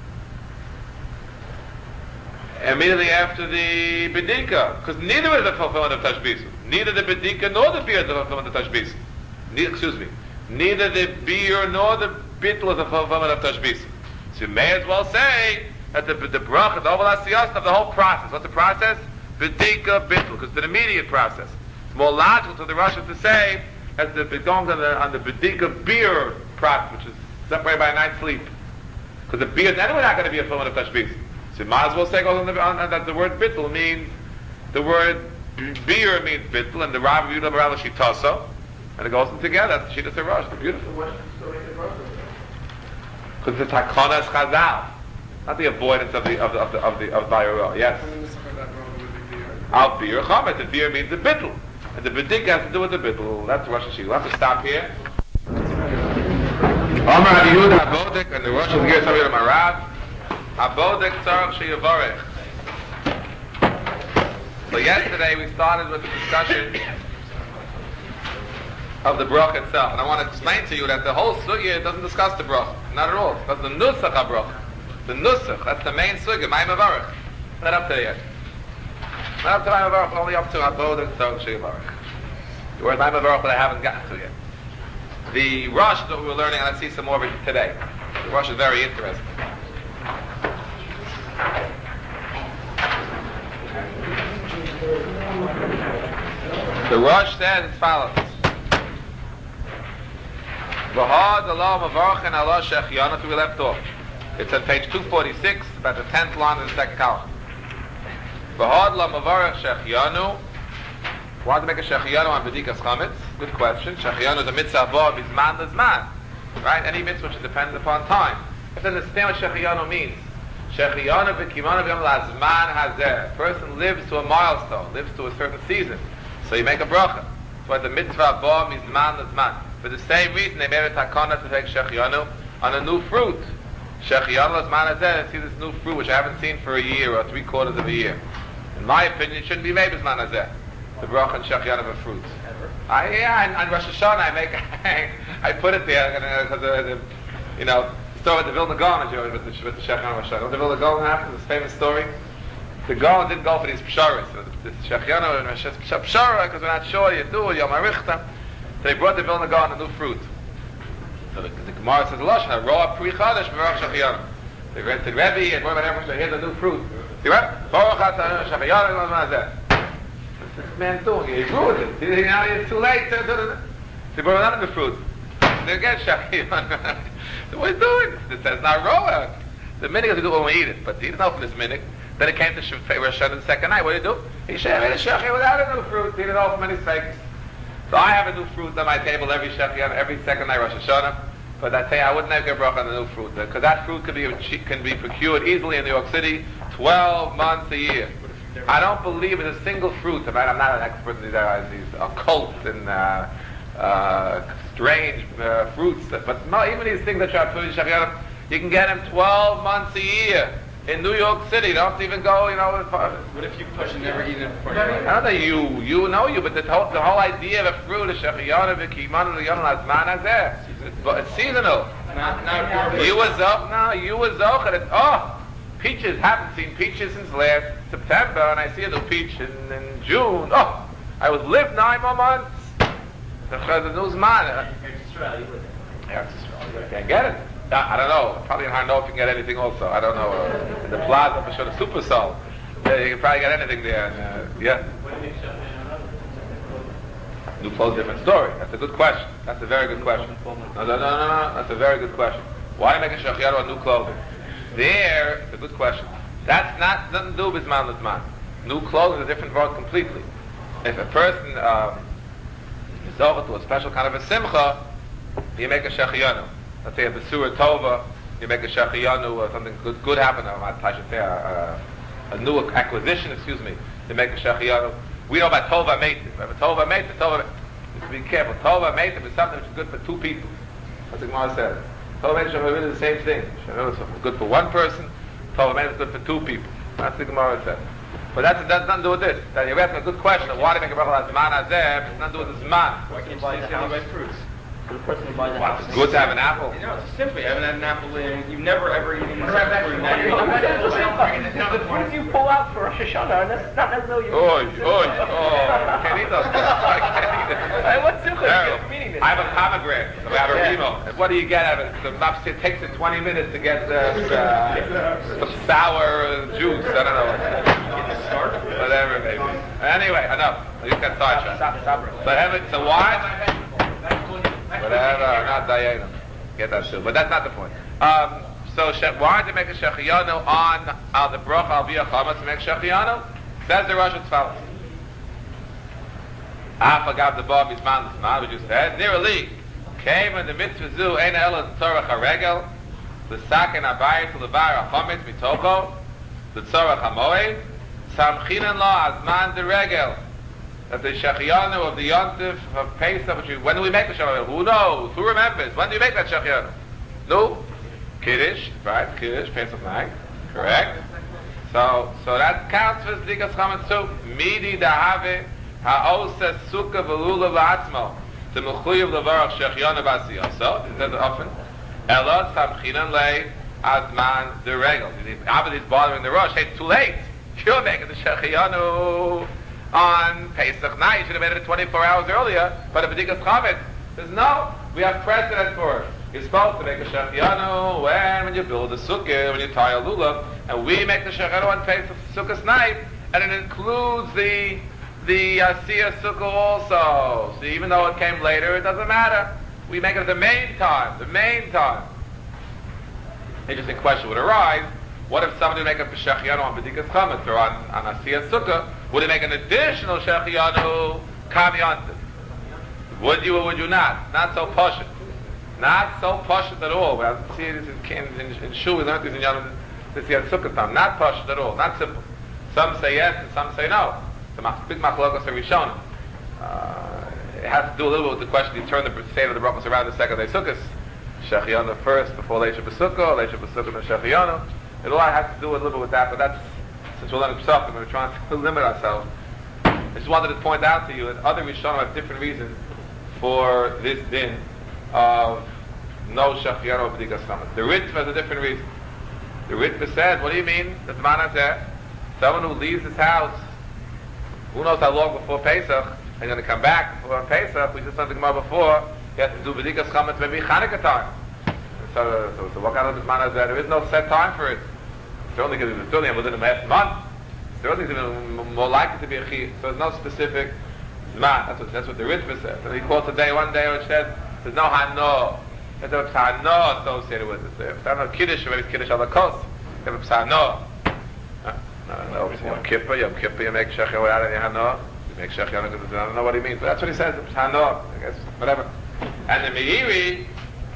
bedika, because neither is a fulfillment of tashbisu. Neither the bedika nor the beer is a fulfillment of tashbisu. Neither the beer nor the bittul is a fulfillment of tashbisu. So you may as well say that the bracha, the oval asiyas of the whole process. What's the process? Bedika, bittul, because it's an immediate process. More logical to the Russians to say as the going on the bedika beer process, which is separated by a night's sleep, because the beer is anyway not going to be a fulfillment of tashbis. So you might as well say goes on that the word bittul means the word beer means bittul, and the Rav Yehuda Rav Shitaso, and it goes in together. That's the Shita Serosh. It's beautiful. Because it's hakonas chazal, not the avoidance of Vayera. Yes. Al beer chametz. The beer means the bittul. And the bedika has to do with the bittul. That's Rosh Hashanah. We'll have to stop here. Amar Rav Yehuda Abodik, and the Rosh Hashanah is over to Marav. Abodik tzarach sheyevorech. So yesterday we started with the discussion of the bracha itself, and I want to explain to you that the whole sugya doesn't discuss the bracha, not at all. That's the nusach habracha. The nusach, that's the main sugya, my mavarech. Not up there yet. Not up to Maimon Baruch, only up to Abod and Tzog Shei Baruch. The word Maimon Baruch that I haven't gotten to yet. The Rosh that we were learning, and I see some more of it today. The Rosh is very interesting. The Rosh says as follows. V'had Allah Mavarchen Allah Shechianu, we left off. It's on page 246, about the 10th line of the second column. V'had Allah Mavarch Shechianu. Why to make a Shechianu on B'dikas Chametz? Good question. Shechianu is a mitzvah above, Bizman L'zman. Right? Any mitzvah which is dependent upon time. You have to understand what Shechianu means. Shechianu v'kimanu v'yom l'azman hazeh. A person lives to a milestone, lives to a certain season. So you make a bracha. That's why the mitzvah above is man l'zman. For the same reason, they made a takana to take Shechianu on a new fruit. Shechianu l'zman hazeh, see this new fruit which I haven't seen for a year or 3/4 of a year. In my opinion, it shouldn't be made Bizman hazeh. The bracha and Shechianu of a fruit. On Rosh Hashanah I put it there because you know, the story with the Vilna Gaon with the Shechianu Rosh Hashanah. The Vilna Gaon happened, this famous story. The Gaon didn't go for these psharas. The Shechianu and Rosh Hashanah pshara because we're not sure you do Yom HaRichta. So they brought the Vilna Gaon a new fruit. So the Gemara says Lashon Roa Pri Chadash Baruch Shechianu. They went to Rebbe and what about everyone? They hear the new fruit. They went Baruch Shechianu Mazeh. This man doing it, he ruined it. It's too late. They brought another fruit. They again Shechianu. So what are you doing? It says not Roa. The minhag is to do when we eat it, but he didn't know for this minhag. Then it came to Rosh Hashanah the second night. What do you do? He made a Shechianu without a new fruit. He didn't know for many sakes. So I have a new fruit on my table every Shechianu, every second night Rosh Hashanah. But I tell you, I wouldn't have a bracha on the new fruit because that fruit can be procured easily in New York City 12 months a year. I don't believe in a single fruit. I'm not an expert in these occult and strange fruits. But no, even these things that you have to Shechianu, you can get them 12 months a year. In New York City, don't even go, you know. What if you push and never eat it before you I don't know you know you, but the whole idea of a fruit, is Shechianu v'kimanu v'yom l'azman hazeh. It's seasonal. You was up, and it's, peaches, haven't seen peaches since last September, and I see a new peach in June. I was lived 9 more months. The news man. Yeah, you can't get it. I don't know. Probably in Harnof you can get anything also. I don't know. In the plaza for sure, the Super Sol. Yeah, you can probably get anything there. And, yeah. New clothes, different story. That's a good question. That's a very good question. No. That's a very good question. Why make a Shechianu on new clothing? There, it's a good question. That's nothing to do with Bizman L'zman. New clothing is a different word completely. If a person is over to a special kind of a simcha, you make a Shechianu. Let's say at the Surah Tova, you make a Shechianu or something good happened. I should say a new acquisition. You make a Shechianu. We know about Tova Meitiv. If a Tova Meitiv, just be careful. Tova Meitiv is something which is good for 2 people. That's what the Gemara says. Tova Meitiv is really the same thing. It's good for 1 person. Tova Meitiv is good for 2 people. That's what the Gemara says. But that's nothing to do with this. That you're asking a good question. Why do you make a bracha Zman Hazeh? It's nothing to do with the Zman. Why can't you buy fruits? For the person who buys a house. It's good to have an apple. You know, it's simply, I haven't had an apple in, you've never ever eaten What if you pull out for Rosh Hashanah and that's not necessarily your Can't eat those things. I can't eat it. What's simple? Meaning this? I have a pomegranate. I have a Remo. And what do you get out of it? It takes it 20 minutes to get some sour juice. I don't know. Whatever, maybe. Anyway, enough. You can start. So why? Whatever, not Dayanim. Get that too. But that's not the point. So why did they make a Shechianu on the bracha al Bia Chametz to make Shechianu? Says the Rosh as follows. Afagav the Bav Bizman L'zman, which you said. Nearly came in the mitzvah zu ein ela tzorach haregel l'saken abayit l'var hachametz mitoko l'tzorach hamoed samchinan lo azman deregel. That the Shechianu of the Yontif of Pesach, when do we make the Shechianu? Who knows? Who remembers? When do you make that Shechianu? No? Kiddush, right? Kiddush, Pesach night. Correct? So that counts for Zdikas Chametz too. Midi dahave ha'osa sukkah v'lula v'atzmo to mechuyev levarach Shechianu b'asiyasa. It says it often. Ela samchinan le azman deregel. Abed is bothering the Rosh. Hey, it's too late. You're making the Shechianu on Pesach night. You should have made it 24 hours earlier, but a B'dikas Chametz. There's no, we have precedent for it. You're supposed to make a Shechianu when you build a sukkah, when you tie a lulav, and we make the Shechianu on Pesach Sukkah's night, and it includes the Asiyah Sukkah also. So even though it came later, it doesn't matter. We make it at the main time. Interesting question would arise. What if somebody would make a Shechianu on B'dikas Chametz or on Asiyah Sukkah? Would he make an additional Shechianu Kamyantiv? Would you or would you not? Not so pashut. Not so pashut at all. We see this in Shul, we learned this in Yom Sukkah time. Not pashut at all. Not simple. Some say yes and some say no. The big machlokos are Rishonim. It has to do a little bit with the question, you turn the state of the brachos around the second day Sukkahs. Shechianu first before Leisha B'Sukkah, Leisha B'Sukkah and Shechianu. It all has to do a little bit with that, but that's, since we're learning Pesachim, we're trying to limit ourselves. I just wanted to point out to you that other Rishonim have different reasons for this din of no Shechianu or B'dikas Chametz. The Ritva has a different reason. The Ritva said, what do you mean? The Zman said, someone who leaves his house, who knows how long before Pesach, and going to come back before Pesach, we said something more before, he has to do B'dikas Chametz maybe Chanukah time. So what kind of Zman is that? There is no set time for it. Certainly because it's certainly within the last month. Certainly it's even more likely to be a Chi. So there's no specific Zman. That's what the Ritva says. And he quotes one day which says, there's no Hano. There's no Hano associated with it. There's no Kiddush, maybe it's Kiddush ala Kos. There's no Hano. No, Yom Kippur, you make Shechianu without any Hano. You make Shechianu because I don't know what he means. But that's what he says. It's Hano. I guess, whatever. And the Meiri,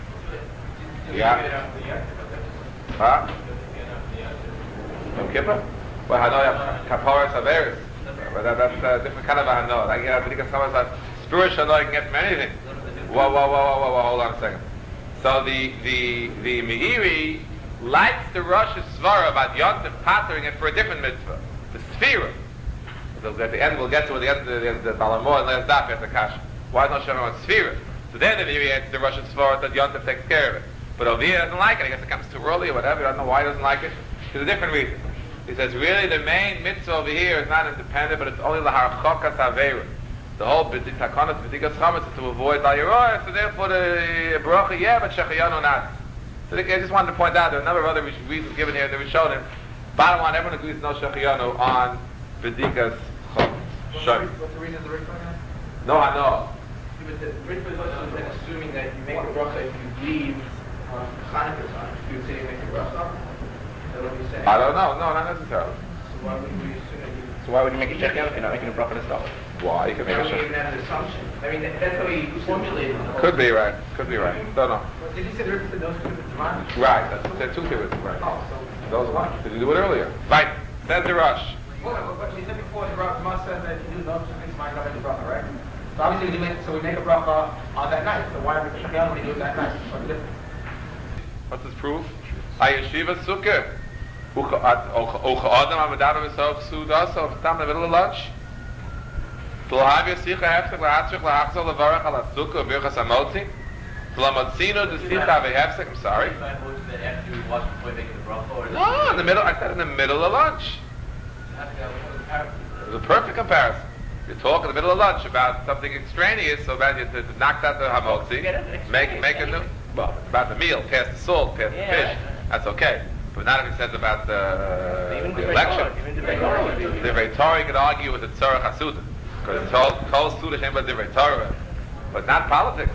yeah. Huh? Yom Kippur? Well, Hano, Kaporas Averis. But that's a different kind of a Hano. Like, B'dikas Chametz, spiritual Hano, you can get from anything. Whoa, hold on a second. So the Meiri likes the Rosh Svara about Yontif pattering it for a different mitzvah, the Sphira. So at the end, we'll get to it at the end of the Balamor and last daf at the Kasha. Why not show him on Sphira? So then the Meiri answers the Rosh Svara that Yontif takes care of it. But over here doesn't like it. I guess it comes too early or whatever. I don't know why he doesn't like it. There's a different reason. He says really the main mitzvah over here is not independent, but it's only the Harchokas Aveira. The whole Takonas B'dikas Chametz is to avoid Al Yeroah, so therefore the Baruch yeah, but Shechianu not. So I just wanted to point out there are a number of other reasons given here that we showed him. Bottom line, everyone agrees no Shechianu on B'dikas Chametz. What's the reason of the Ritva again? No, I know. But the Ritva is also then assuming that you make a bracha if you leave on Chanukah time. You would say you make a bracha. Is that what you're saying? I don't know. No, not necessarily. So why would we assume that you... So why would you make a Shechianu if you're not making a bracha to start with? Why? You can make a don't even Shechianu. have an assumption. I mean, that's how he formulated the whole Could be right. Don't know. Well, did you say the Ritva said those two Zman? Right. That's what said two kibbutz. Right. Oh, so... Those ones. Did you do it earlier? Right. Says the Rosh. Well, what you said before, the Zman said that if you do those two things, might not make a bracha, right? So obviously we make a bracha on that night. So why make a Shechianu when we do it that night? What's the difference? What's his proof? Ayeshiva Sukkah. Ucha Adam Amadava V'Sov Suda, so if time in the middle of lunch. T'lahav Yasicha Hefsek L'Hatzrich L'Achzor L'Varach Al HaSukkah V'Virchas HaMotzi T'lamatzino D'Sicha V'Hefsek, I'm sorry. After you wash before making the bracha, or No, in the middle, I said in the middle of lunch. It was a perfect comparison. You talk in the middle of lunch about something extraneous, so about you to knock out the hamotzi, make a new, well, about the meal, past the salt, past the fish, that's okay. But not if he says about the election. Divrei Torah, you could argue with the Tzorach HaSuda, because it's all Kol Suda Shem Divrei Torah, but not politics.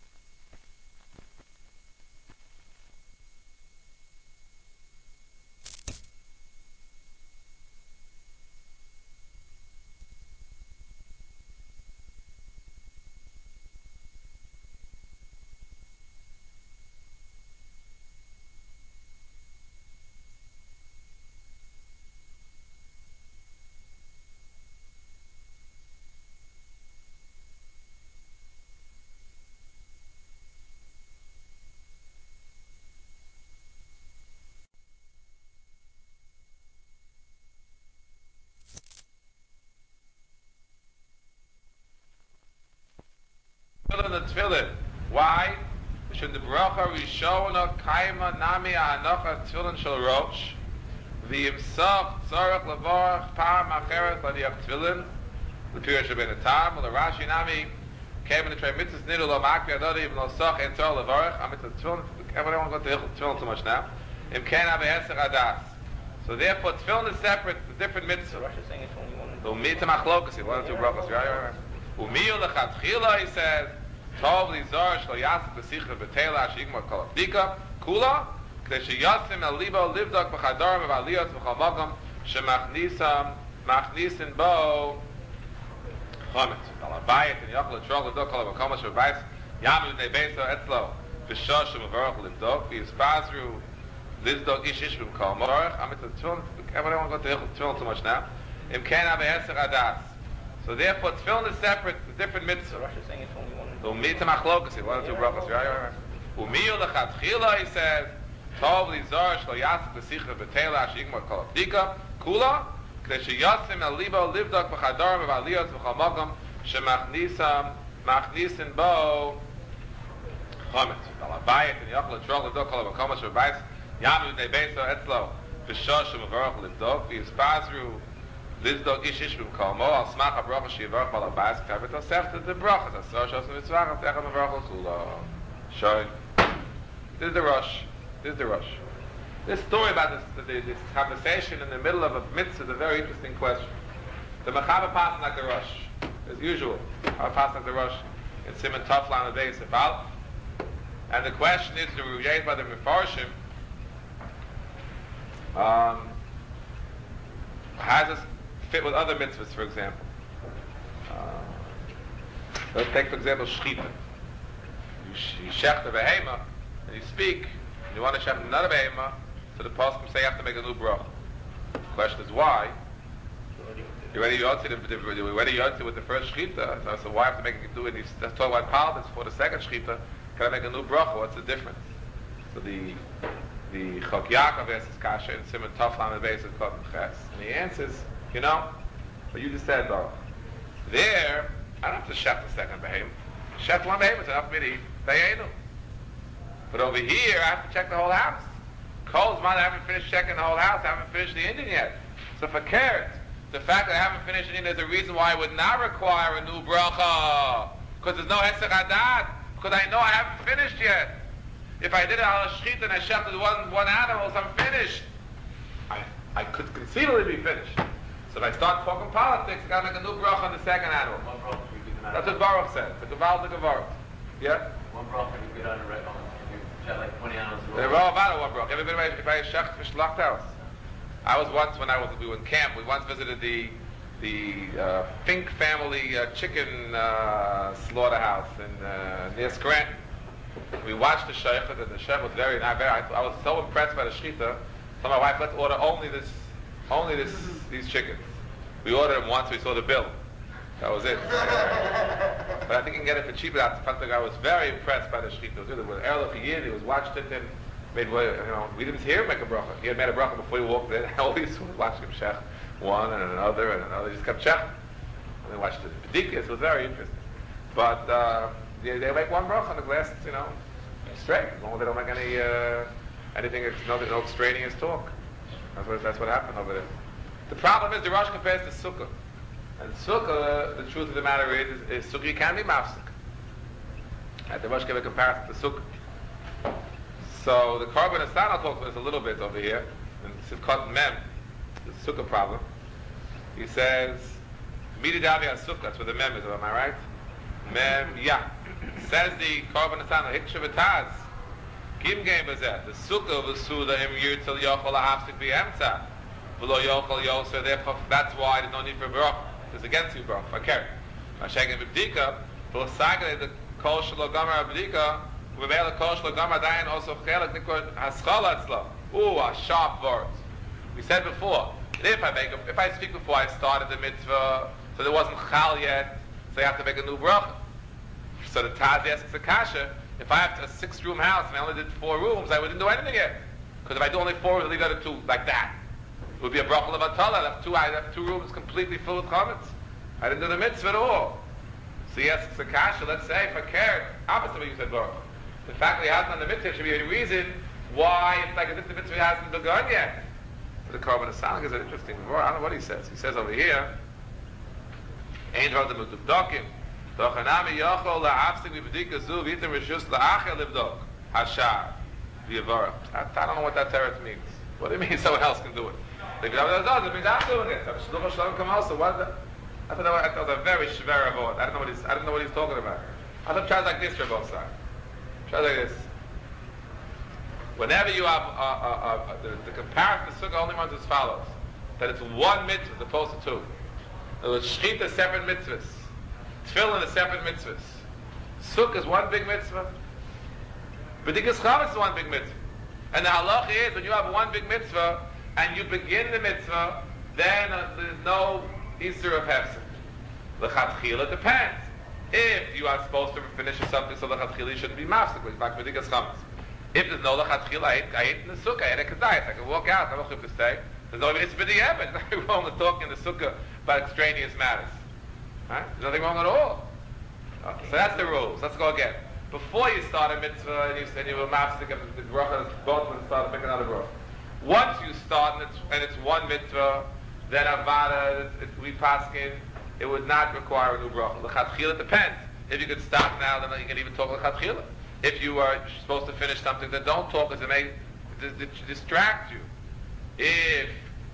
The tefillin. Why? Should the bracha rishona kaima nami hanocha tefillin shel rosh V'yimsach tzarech levarach par macheret l'niach tefillin l'pirish ben atam l'Rashi nami came in the trei mitzvahs nidu lo makri adodi even lo sach en tzar levarach. I'm mitzvah tefillin. Everyone won't go to tefillin too much now. Im ken have eser adas. So therefore tefillin is separate, the different mitzvahs. So Rosh is saying it's only one. U'mitzvah machlokas, one or two brachos, right? U'miyu lechatchila, he says, tov li zor shlo yasik l'sicha b'teila shigmor kol avdika kula k'dei sheyasim el libo livdok b'chadarim v'aliyot v'chol magam machnisin bo chometz v'alabayit and yachol etrog l'dok kol v'komash v'bayis yamu b'nei beso etzlo v'shosh v'varach livdok v'yispazru livdok ish ish v'kol morach. I'm at the tefillin. Everyone won't go to tefillin too much now. Im ken have eser adas. So therefore, tefillin is separate, the different mitzvahs. So Rosh is saying it's only one. U'mitzvah machlokas, one or two brachos, right? U'miyu lechatchila, he says, tov li zor shlo yasik l'sicha b'teila shigmor kol avdika kula k'dei sheyasim el libo livdok b'chadarim v'aliyot v'chol magam machnisin bo chometz v'alabayit and yachol etrog l'dok kol v'komash v'bayis yamu b'nei beso etzlo v'shosh v'varach livdok v'yispazru livdok ish ish v'kol mo al smach ha'bracha sheyivarach v'alabayis k'tavet osef to the brachas asor shos mitzvah asechem v'varach l'chula. Shoy. This is the Rosh. This story about this conversation in the middle of a mitzvah is a very interesting question. The Mechaber passed like the Rosh, as usual. I pass like the Rosh in Simon Taflan and Beis Sefal. And the question is raised by the Mefarshim. How does this fit with other mitzvahs, for example? Let's take, for example, Shechita. You shech the behema, and you speak, and you want to shech another behema, so the poskim say you have to make a new bracha. The question is why? You already yotzi with the first shechita, so why have to make it do it? Let's talk about politics for the second shechita. Can I make a new bracha? What's the difference? So the Chok Yaakov asks Kasha in Simon Taflan and Beis Kotten Ches, and he answers, what you just said, Baruch. There, I don't have to shech the second behema. Shech one behema is enough for me to eat. But over here, I have to check the whole house. Cole's mine, I haven't finished checking the whole house. I haven't finished the Indian yet. So for carrot, the fact that I haven't finished the Indian, there's a reason why I would not require a new bracha. Because there's no hesech hadat. Because I know I haven't finished yet. If I did it on a shechita and I shechted one animal, so I'm finished. I could conceivably be finished. So if I start talking politics, I gotta make a new bracha on the second animal. That's what Baruch said. It's a Gavaldik of Baruch. Yeah? One bracha you get on a red one. You shot like 20 animals. They're all about one bracha. Everybody, if I shecht for Schlachthaus. I was once, we were in camp, we once visited the Fink family chicken slaughterhouse in near Scranton. We watched the sheikhah, and the sheikh was very. I was so impressed by the shechita. So my wife, let's order only these chickens. We ordered them once. We saw the bill. That was it. But I think you can get it for cheaper. I was very impressed by the shechita. It was Erlich Yid. He was watched it and made. We didn't hear him make a bracha. He had made a bracha before he walked in. Always watched him shech one and another and another. He just kept sheching. And they watched the Bedikas. It was very interesting. But they make one bracha on the glass, straight. As long as they don't make anything, no extraneous talk. That's what happened over there. The problem is the Rosh compares to Sukkah. And Sukkah, the truth of the matter is Sukkah can be mafsik. And the Rosh gave a comparison to Sukkah. So the Korban Astan, I'll talk about this a little bit over here, in Sivkot Mem, the Sukkah problem. He says, Mididavi HaSukkah, that's where the Mem is, am I right? Mem, yeah. Says the Korban Astan, Hiksha V'taz, Gim Game Bazet, the Sukkah V'suda Im Yirtzal Yochol HaHafsik B'yemtza, V'lo Yochol Yoser, therefore that's why there's no need for Baruch. It's against you, Baruch. Okay. Mashagin B'bdika, V'losagale the Kol Shelo Gomer B'dika, V'mele Kol Shelo Gomer Dayan also Chelik Nikor Haschol Atzlo. Ooh, a sharp word. We said before, if I speak before I started the mitzvah, so there wasn't chal yet, so you have to make a new bracha. So the Taz asks a kasha, if I have a 6-room house and I only did 4 rooms, I wouldn't do anything yet. Because if I do only 4 rooms, I leave the other 2 like that. It would be a bracha levatala. I have 2 rooms completely full with chametz. I didn't do the mitzvah at all. So he asks a kasha, let's say, if I cared, opposite of what you said, Baruch. The fact that he hasn't done the mitzvah should be a reason why it's like as if the mitzvah hasn't begun yet. The Korban Asana is an interesting word. I don't know what he says. He says over here, Ein Rod Mutubdokim, Dochanami Yochol La'afsik V'Bedika Zu V'Yitim Rishus La'achel Livdok Hashar V'Yavarach. I don't know what that teretz means. What do you mean someone else can do it? If you have it means I'm doing it. Shluch Shalom come also. What? I thought that was a very shver word. I don't know what he's talking about. I thought try like this for both sides. Try like this. Whenever you have the comparison to sukkah only runs as follows: that it's one mitzvah as opposed to two. In other words, shechita separate mitzvahs, tefillin is separate mitzvahs. Sukkah is one big mitzvah. B'dikas chametz is one big mitzvah. And the halacha is when you have one big mitzvah and you begin the mitzvah, then there's no isur of hefsek. L'chatchila depends. If you are supposed to finish something, so l'chatchila you shouldn't be mafsek, like b'dikas chametz. If there's no lachatchila, I ate in the sukkah, I ate a kedayis, I can walk out, I don't have to stay. There's no it's b'di There's nothing wrong with talking in the sukkah about extraneous matters. Right? There's nothing wrong at all. So that's the rules. Let's go again. Before you start a mitzvah and you were mafsik and the bracha, both of them start to make another bracha. Once you start and it's one mitzvah, then avada, we paskin, it would not require a new bracha. Lachatchila depends. If you could stop now, then you can even talk lachatchila. If you are supposed to finish something, then don't talk because it may distract you. If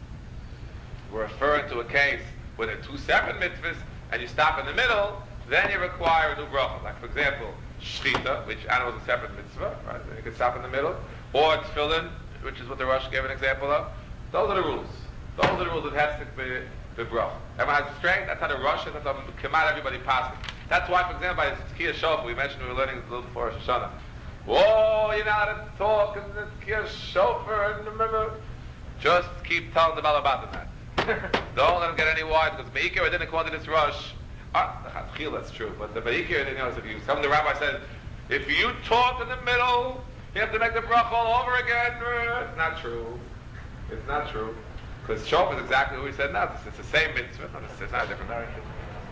we're referring to a case where there are two separate mitzvahs and you stop in the middle, then you require a new bracha. Like for example, shechita, which animal is a separate mitzvah, right? Then you can stop in the middle. Or tefillin, which is what the Rosh gave an example of. Those are the rules. Those are the rules that has to be the bracha. Everyone has strength. That's how the Rosh is. That's how Kemat everybody passes. That's why, for example, by the Tkiyah Shofar, we mentioned we were learning a little before Rosh Hashanah. Whoa, you're not allowed to talk in the Tkiyah Shofar, and remember, just keep telling the Balabat that. Don't let them get any wide, because Meikir didn't go into this Rosh. The Chatchil, that's true, but the Meikir didn't know if you. Some of the rabbi said, if you talk in the middle, you have to make the bracha all over again. It's not true. It's not true. Because Shofar is exactly what we said now. It's the same mitzvah. It's not a different narrative.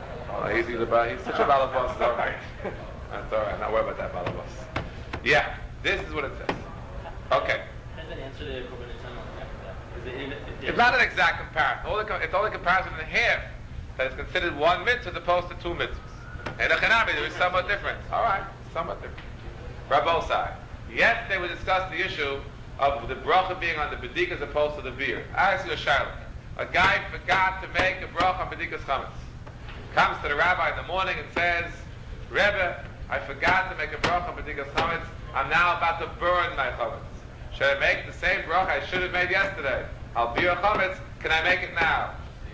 He's such a balabas. It's all right. That's all right. Not worry about that balabas. Yeah, this is what it says. Okay. Has an answer to the Korban Asana? It's not an exact comparison. It's only comparison in half that is considered one mitzvah as opposed to two mitzvahs. And the Chanami, there is somewhat different. All right, somewhat different. Rabosai. Yesterday we discussed the issue of the bracha being on the bedik as opposed to the beer. I ask you a shayla. A guy forgot to make a bracha on bedikas chametz. Comes to the rabbi in the morning and says, Rebbe, I forgot to make a bracha on bedikas chametz. I'm now about to burn my chametz. Should I make the same bracha I should have made yesterday? I'll beer chametz. Can I make it now?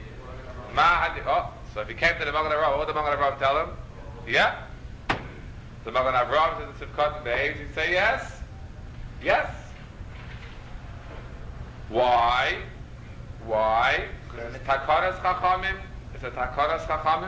So if he came to the Magen Avraham, what would the Magen Avraham tell him? Yeah. The Magen Avraham says it's Sivkot behaves. He'd say yes. Yes. Why? Why? Because it's Takaras Chachamim. It's a Takaras Chachamim.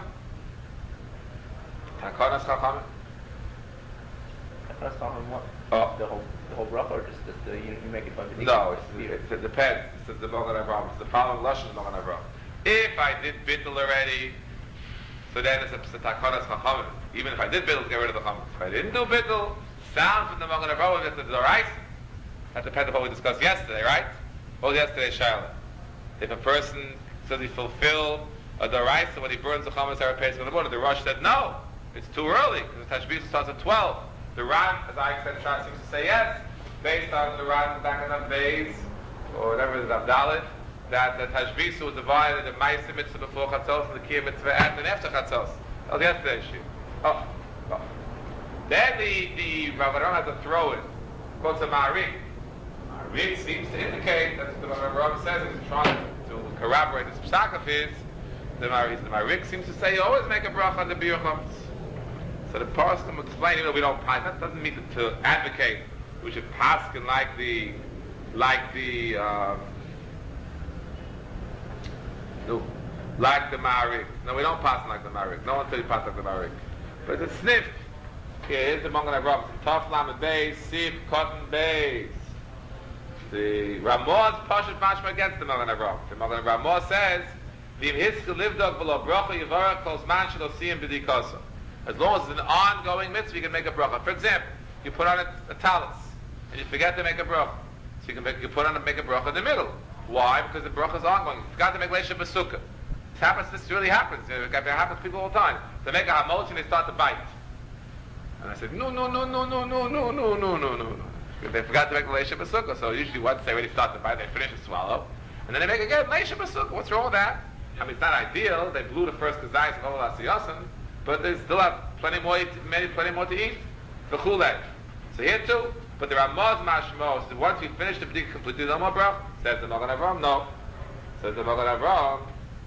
Takaras Chachamim. That's not on what? Oh. The whole bracha, or just the you make it by the No, it depends. It's the Magen Avraham. It's the following lashon of the Magen Avraham. If I did bittul already, so then it's a Takaras Chachamim. Even if I did bittul, get rid of the chametz. If I didn't do bittul, sound from the Magen Avraham that the Doraisa. That depends on what we discussed yesterday, right? What was yesterday's Shaila? If a person says he fulfilled a Doraisa when he burns the chametz Arapes in the morning, the Rosh said no, it's too early because the Tashbisa starts at 12. The Ran, as I said, seems to say yes, based on the Ran back in the Beis or whatever it is, Abdalit, that the Tashbisa was divided the Ma'aseh mitzvah before Chatzos and the Kiyah mitzvah and after Chatzos. That was yesterday's issue. Oh. Then the Rav Aram has to throw it. Quotes a Ma'arik. Ma'arik seems to indicate that the Rav Aram says he's trying to corroborate this psak of his. The Ma'arik seems to say you always make a bracha on the Biur Chametz. So the Parson will explain, even though we don't pass, that doesn't mean to advocate we should paskin like the Ma'arik. No, we don't pass like the Ma'arik. No one tells you pass like the Ma'arik. But it's a sniff. Here's the Magen Avraham. Taf Lamed Beis, Sif Cotton Beis. The Ramah's Pashat Mashma against the Magen Avraham. The Magen Avraham says, V'im Hitzke Livdok V'lo Bracha Yivara Kol Zman Shelo Siyim B'dikasa. As long as it's an ongoing mitzvah, you can make a bracha. For example, you put on a talis, and you forget to make a bracha. So you can put on and make a bracha in the middle. Why? Because the bracha is ongoing. You forgot to make leisha b'sukkah. This really happens. It happens to people all the time. They make a hamotzi and they start to bite. And I said, no. They forgot to make the leisha b'sukkah. So usually once they already start to bite, they finish and swallow. And then they make again leisha b'sukkah. What's wrong with that? I mean, it's not ideal. They blew the first kazayis of all asiyasim, but they still have plenty more to eat. V'chulei. So here too, but there are Ramaz mashmos. So once you finish the b'dika completely, no more bracha. Says the Magen Avraham, no. Says the Magen Avraham,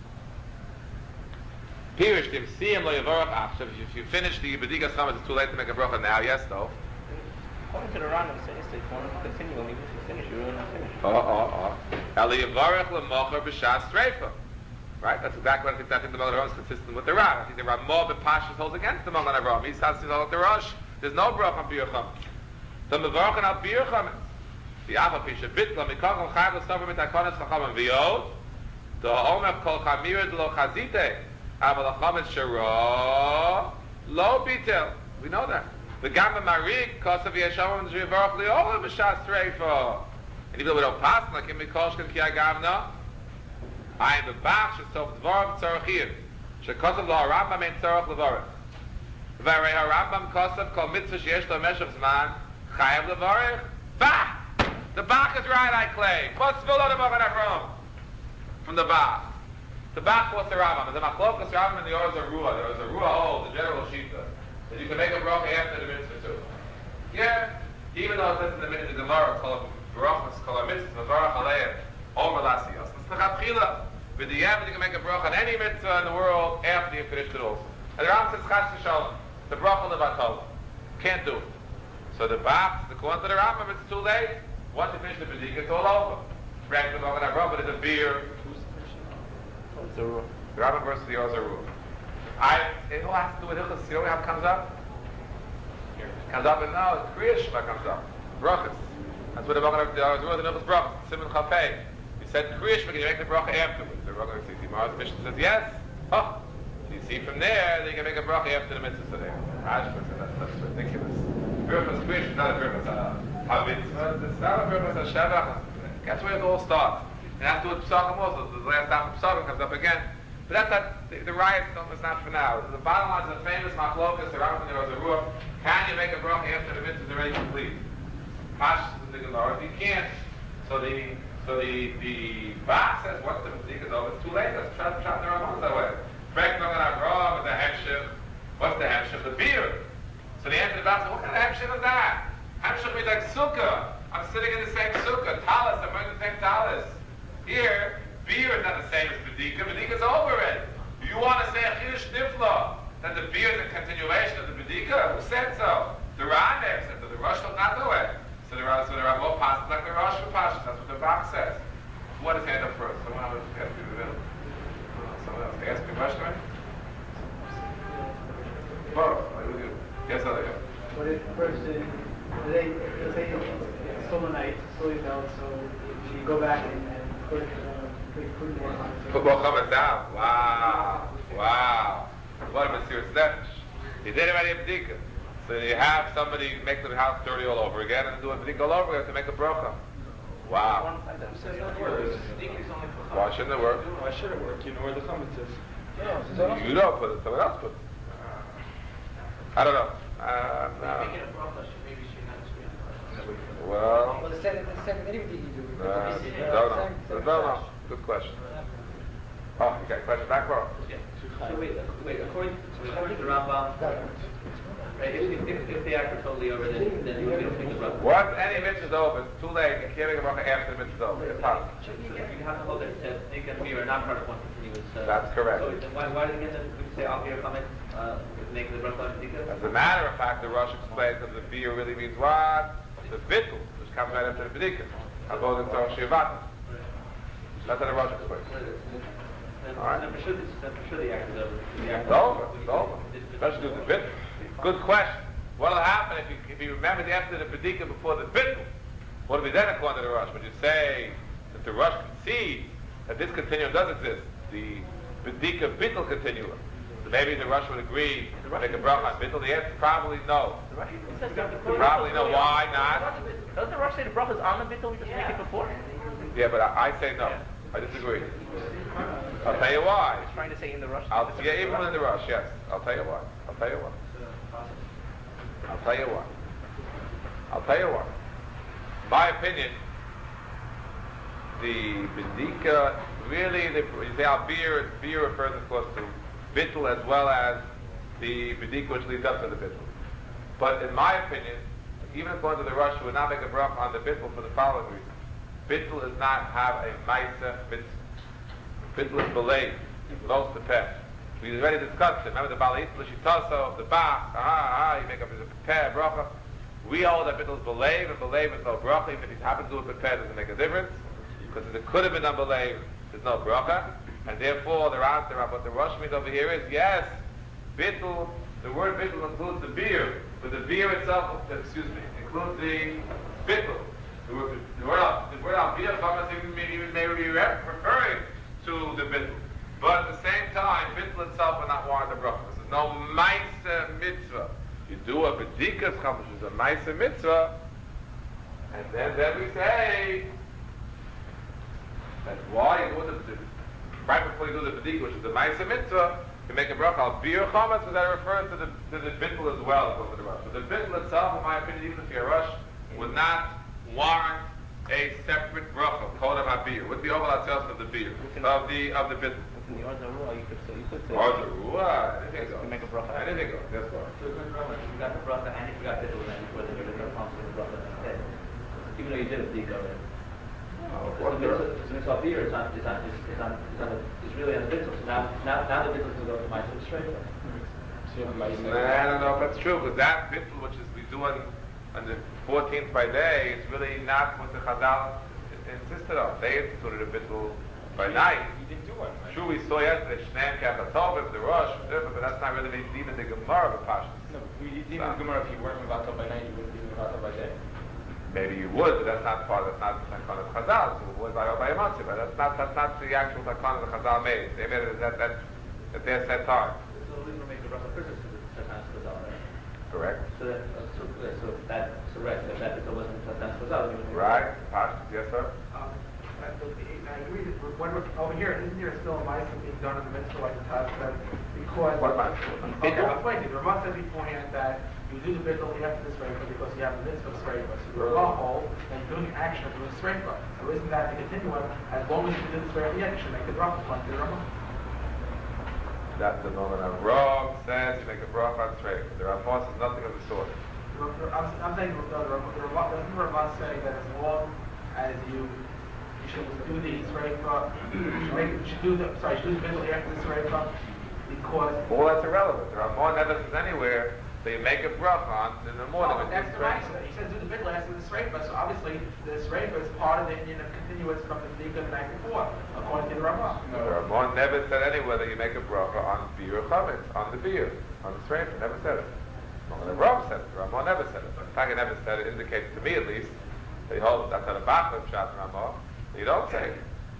Pirish dim siyam lo yavarach achshav. If you finish the b'dika chametz, it's too late to make a bracha now. Yes, though. According to the Rambam, it says if you want to continue, even if you finish, you will not finish. Eli yavarach lemocher b'shas streifa. Right? That's exactly what I think the Magen Avraham is consistent with the Rav. I think the Ramah b'Pashas holds against the Magen Avraham. He says he's all at the Rosh. There's no bracha on bir chametz. The mevarchen al bir chametz. The Afa Pisha Bitla Mikagam Chayv L'Sofer B'Takonis Chachamim V'Yod the Omer Kol Chamir Lo Chazite Aval Chametz Shara Lo Bitel. We know that. The Gamba Marik Kosav Yeshavam Zhivarach Li'olam B'Shas Treifa. And even though we don't pass like in Mikoshkin Ki Agavna, I am the Bach Shesov Dvorah Tzarachir Shekosav Lo HaRambam Ein Tzarach L'Vorach V'Arei HaRambam Kosav Kol Mitzvah Sheyesh Lo Meshav Zman Chayav L'Vorach. Bah! The Bach is right, I claim. What's the Magen Avraham from the Bach? The Bach was the Rambam. The Machlokas Rambam and the Or Zarua. There was a Ruah hole, the general Shita, that you can make a bracha after the mitzvah too. Yeah, even though it says in the Gemara, called Barachas, called a mitzvah, Barach Aleim, Omer Lasiyos. It's the Chatchila. With the Yem, you can make a bracha on any mitzvah in the world after you finished it also. And the Rambam says Chas V'Shalom, the bracha levatol. Can't do it. So the Bach, the Kohen to the Rambam, it's too late. Once you finish the b'dika, it's all over. Frank the Magen Avraham, but it's a beer. The Rambam versus the Or Zarua. It all has to do with Hilchos. You know how it comes up? It comes up and now it's Kriya Shema comes up. Brachas. That's what the Magen Avraham, the Or Zarua, the Hilchos Brachas. Simon Chafei. He said Kriya Shema, can you make the bracha afterwards? The Magen Avraham says, Mara's mission says yes. Oh. You see from there, they can make a bracha after the mitzvah today. Rashba said that's ridiculous. Brachas Kriya Shema is not a brachas. It's not a purpose of Shabbat. That's where it all starts. And that's what Psachim also. The last half of Psachim comes up again. But that's not, the riot is not for now. The bottom line is the famous Machlokas, the Rambam and the Or Zarua. Can you make a bracha after the mitzvah is already complete? Pashas is the Gemara. If you can't, so the Bach says, once the mitzvah is over, it's too late. That's shot the Rambam that way. Frank Magen Avraham is the Hemshech. What's the Hemshech? The beer. So the answer to the Bach says, what kind of Hemshech is that? Hemshech means like sukkah. I'm sitting in the same sukkah. Talis, I'm wearing the same talis. Here, beer is not the same as b'dika. B'dika's over it. You want to say a chidush nifla that the beer is a continuation of the b'dika? Who said so? The Rambam said so. The Rosh will not do it. So there are more passages like the Rosh for Pashas. That's what the Bach says. Who wants to hand up first? Someone else has to do the middle. Someone else. Ask me a question, right? Both. Yes, other guy. What if the person, they stole a night, stole your belt, so you go back and put more on. Put more chametz down. Wow. What a mysterious nefesh. He did already a b'dika. So you have somebody make the house dirty all over again and do a b'dika all over again to make a bracha. Wow. Why shouldn't it work? Why should it work? You know where the chametz is. You don't put it, someone else put it. I don't know. Well, The second anything you do. don't know. Good question. Oh, okay. Question back row. So wait. According to the Rambam, right? If the act are totally over, then we don't take the bracha. Once any mitzvah is over, it's too late. You can't make a bracha after the mitzvah is over. It's possible. So you have to hold it that they can be or not part of one continuous. That's correct. So then why did again we say al bir chametz making the bracha on b'dika? As a matter of fact, the Rosh explains that the beer really means what? The bittul, which comes right after the b'dika. Avodah tzor shivata. That's how the Rosh explains. All right. I'm sure the act is over. It's over. Especially with the bittul. Good question. What will happen if you remember after the b'dika before the bittul? What will be then according to the Rosh? Would you say that the Rosh concedes that this continuum does exist, the b'dika bittul continuum? So maybe the Rosh would agree to make a bracha on bittul. The answer is probably no. Probably no. Why not? Doesn't the Rosh say the bracha is on the bittul? We just make it before. Yeah, but I say no. I disagree. I'll tell you why. He's trying to say in the rush. Yeah, even in the rush, yes. I'll tell you why. I'll tell you why. My opinion, the Bidika, really, when you say beer refers, of course, to bittul as well as the Bidika which leads up to the bittul. But in my opinion, even according to the rush, we would not make a bracha on the bittul for the following reason. Bittul does not have a maisa mitzvah. Bittul is belayed, most the peh. We already discussed it. Remember the Bala Yisrael Shitaso of the Bach, you make up a peh, bracha. We hold that bittul is belayed, and belayed is no bracha. Even if he happens to do a peh, doesn't make a difference. Because if it could have been done belayed, there's no bracha. And therefore, the answer of what the rush means over here is, yes, bittul, the word bittul includes the beer, but the beer itself, includes the bittul. The word al beer may be referring to the bittul. But at the same time, bittul itself will not warrant a bracha. This is no ma'aseh mitzvah. You do a bedikas cham, which is a ma'aseh mitzvah, and then we say that's why you do right before you do the bedika, which is the ma'aseh mitzvah, you make a bracha al beer chametz, because that refers to the bittul as well. But the bittul itself, in my opinion, even if you're a rush, would not warrant a separate bracha, called a beer, with the overall itself of the beer, of the bittul. In the Orzarua, you could say. Orzarua, anything goes. You make a bracha. Anything goes. That's right. So you got the bracha and if you got bittul, then whether you're going to come to the bracha instead. Even though you did a bedika already. It's a mitzvah beer. It's really on the bittul. So now the bittul can go to my straight. I don't know if that's true, because that bittul, which is we do on the 14th by day, it's really not what the Chazal insisted on. They instituted a bittul by night. You didn't do one, right? True, we saw yesterday Shneim Kachatov, the Rosh, but that's not really even the Gemara of Pashas. No, you didn't the Gemara. If you weren't Mevatel by night, you wouldn't be Mevatel by day. Maybe you would, but that's not Takon of Chazal. So it was by Yamatzah, but that's not the actual Takon of the Chazal made. They made it at their set time. So we can make a bracha first to the Satan Chazal, right? Correct. So that if that bittul wasn't Satan Chazal, Right. Pashas, yes sir. I agree that when we're over here, isn't there still a mitzvah being done in the mitzvah like the Taz said? Because What mitzvah? okay, I'll explain to you. The Ramah said beforehand that you do the bittul after the sreifa because you have the mitzvah sreifa. So the Ramah holds and you're doing the action of doing the sreifa. So isn't that the continuum? As long as you do the sreifa, you should make the bracha like the Ramah. That's the moment of Rav says you make a bracha on straight. The Ramah says nothing of the sort. I'm saying the Ramah say that as long as you should do the sreifa, you should do the bittul after the sreifa because. Well, that's irrelevant. The Ramah never says anywhere that you make a bracha on in the morning. No, that's the right. He says do the bittul after the sreifa. So obviously the sreifa is part of the continuance from the bedika the night before, according to the Ramah. No. The Ramah never said anywhere that you make a bracha on beer or chametz, on the beer, on the sreifa. Never said it. Well, the Rav said it. The Ramah never said it. But in fact, he never said it. Indicates to me at least that he holds that's not a bachman shot Ramah. You don't say it.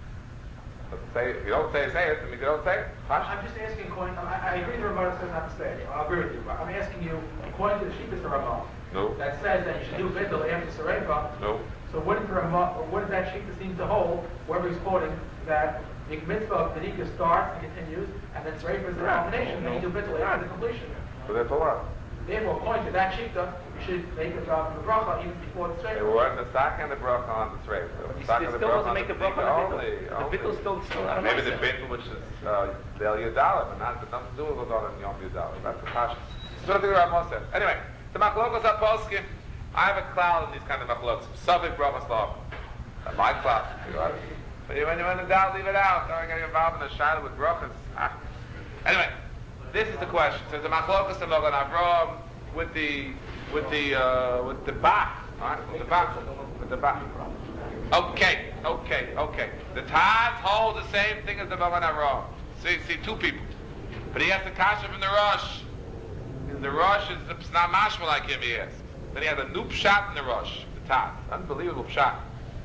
If you don't say it, that means you don't say it. I'm just asking, I agree the Ramah says not to say it. I'll agree with you. But I'm asking you, according to the Shittas Ramah, no. that says that you should do bittul after Sreifa. No. So wouldn't that Shittas seem to hold, whoever is quoting, that the mitzvah of Bedika starts and continues, and then Sreifa is the culmination, then you do bittul after the completion. So that's a lot. Therefore, according to that Shittas, you should make the bracha even before the They Sreifa. were in the sack and the bracha on the sreifa. He still doesn't make the bracha on the bittul. The bittul still not a maybe the ma'aseh. bittul, which is Del Yudala, but not nothing to do with Odon and Yom Yudala. That's the Pashas. So what the Ramah says. Anyway, the Machlokos Apolskim. I have a cloud in these kind of Machlokos. Savik Brachas Law. My cloud. But when you're in the doubt, leave it out. Don't get involved in a shadow with brachas. Anyway, this is the question. So the Machlokos and Logan Avram with the Bach. Alright, with the Bach. Okay. The Taz hold the same thing as the Magen Avraham. See, two people. But he has the kasha from the Rosh. The Rosh is not mashma like him, he has. Then he has a new pshat in the Rosh, the Taz. Unbelievable pshat.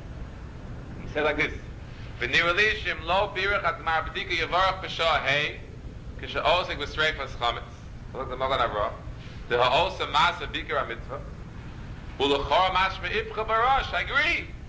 He said like this. V'niralishim lo birach at marbedika yavarach b'shah hey kisha osik v'streifas chametz. Look at the Magen Avraham. The ha'osa masa bikar ha-mitzvah. Ulachor mashma ifcha barosh. I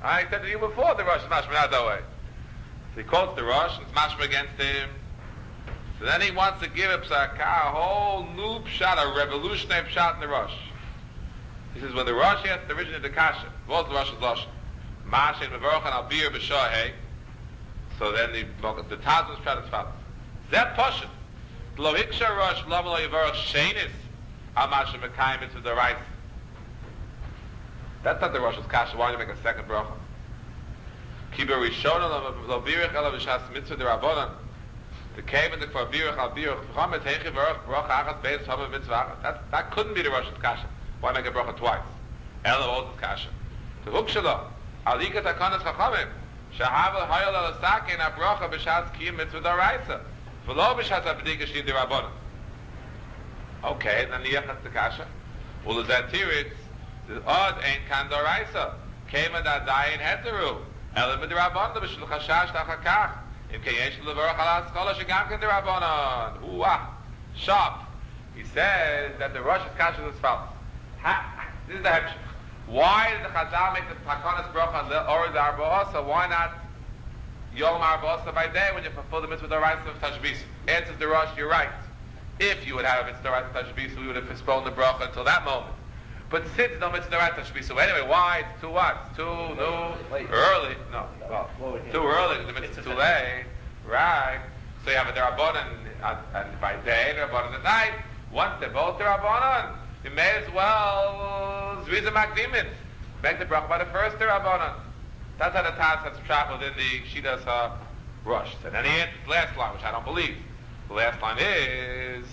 I said to you before, the Rosh is mashma not that way. So he quotes the Rosh, and it's mashma against him. So then he wants to give a psaka, a whole new pshat, a revolutionary pshat in the Rosh. He says, when the Rosh has the origin of the Kasha, what's the Rosh's Lashon? Mashin mevorach al bir b'shahei. So then the Tazmas pshat is followed. Zeh poshet. Lo hiksha Rosh lama lo yivarach shenis al mashin mekayim mitzvah d'oraisa. That's not the Rosh's Kasha. Why do you make a second bracha? Ki b'rishona lo birich ela b'shas mitzvah d'rabonan. The came in the for birich al birich v'chamet heichi v'rach bracha achas beis v'chamet mitzvah achas. That couldn't be the Rosh's Kasha. Why make a bracha twice? Ela Moses Kasha. The hukshala alika takanas chachamim shahavel hayol al sakin a bracha b'shas kiyim mitzvah d'oraisa v'lo b'shas abedika shid d'rabonan. Okay, then the yechas the Kasha. Well, is that tiritz? The odd ain't kan d'oraisa. Came in that dayin heteru. Ela b'drabanan b'shul chashash tachakach. Im keyesh levarach al haskola shegam kan d'rabanan. Ooh-ah. Sharp. He says that the Rosh's Kasha is as follows. This is the hemshech. Why did the Chazal make the Takanas bracha on the Orez Arba'asa? Why not Yom Arba'asa by day when you fulfill the mitzvah d'oraisa of Tashbis? Answers the Rosh, you're right. If you would have a mitzvah d'oraisa of Tashbis, we would have postponed the bracha until that moment. But since no mitzvah d'oraisa of Tashbis, so anyway, why? It's too what? It's too early. No, well, too early. The mitzvah is too late. Right. So you have a d'Rabbanan and by day and d'Rabbanan at night. Once they're both d'Rabbanan, you may as well Zriza Makdimin. Make the bracha by the first d'Rabbanan. That's how the Taz has shot within the Shidas Rosh. And then he answers the last line, which I don't believe. The last line is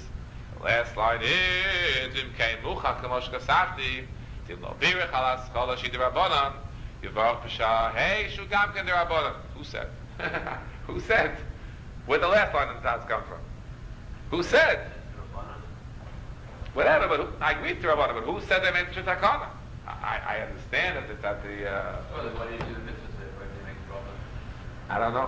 Im kein muchach kamosh kasafti Tim lo birich al haskola shi d'Rabbanan Yivarach b'shah hey shu gam ken d'Rabbanan. Who said? Who said? Where'd the last line of the Taz come from? Who said? Whatever, but I agree with Rabbanan, but who said they made the Takana? I understand that it's at the... Why do you do the mitzvah when you make the bracha? I don't know.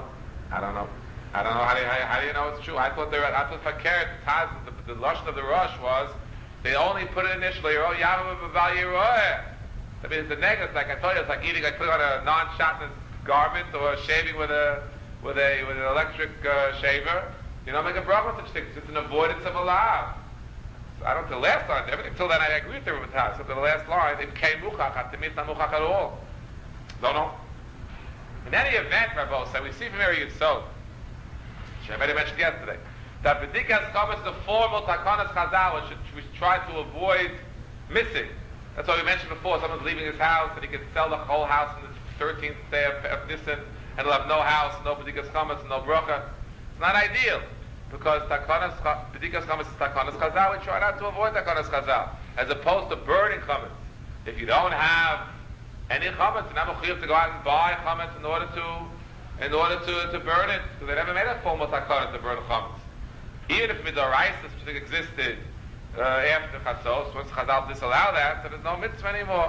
How do you know it's true? I thought Fakir, the Lashon of the Rosh was, they only put it initially, oh, Yahweh B'Val Yeroeh. I mean, it's the negative, like I told you, it's like eating, like putting on a non-shotness garment or shaving with an electric shaver. You don't make a bracha with such things. It's an avoidance of a law. I don't know the last line, everything till then I agree with the Rabbah. So the last line, it came muchach, to me it's not muchach at all. Don't know. In any event, Rabbi, so we see from here Yitzod, which I already mentioned yesterday, that B'dikas Chametz is the formal Takanas Chazal, which we try to avoid missing. That's why we mentioned before, someone's leaving his house and he can sell the whole house on the 13th day of Nisan, and he'll have no house, no B'dikas Chametz, no bracha. It's not ideal. Because B'dikas Chametz is Takanas Chazal, we try not to avoid Takanas Chazal, as opposed to burning Chametz. If you don't have any Chametz, you're not mechuyev to go out and buy Chametz in order to burn it, because they never made a formal Takanas to burn Chametz. Even if Midoraisa existed after Chatzos, once Chazal disallow that, so there's no mitzvah anymore.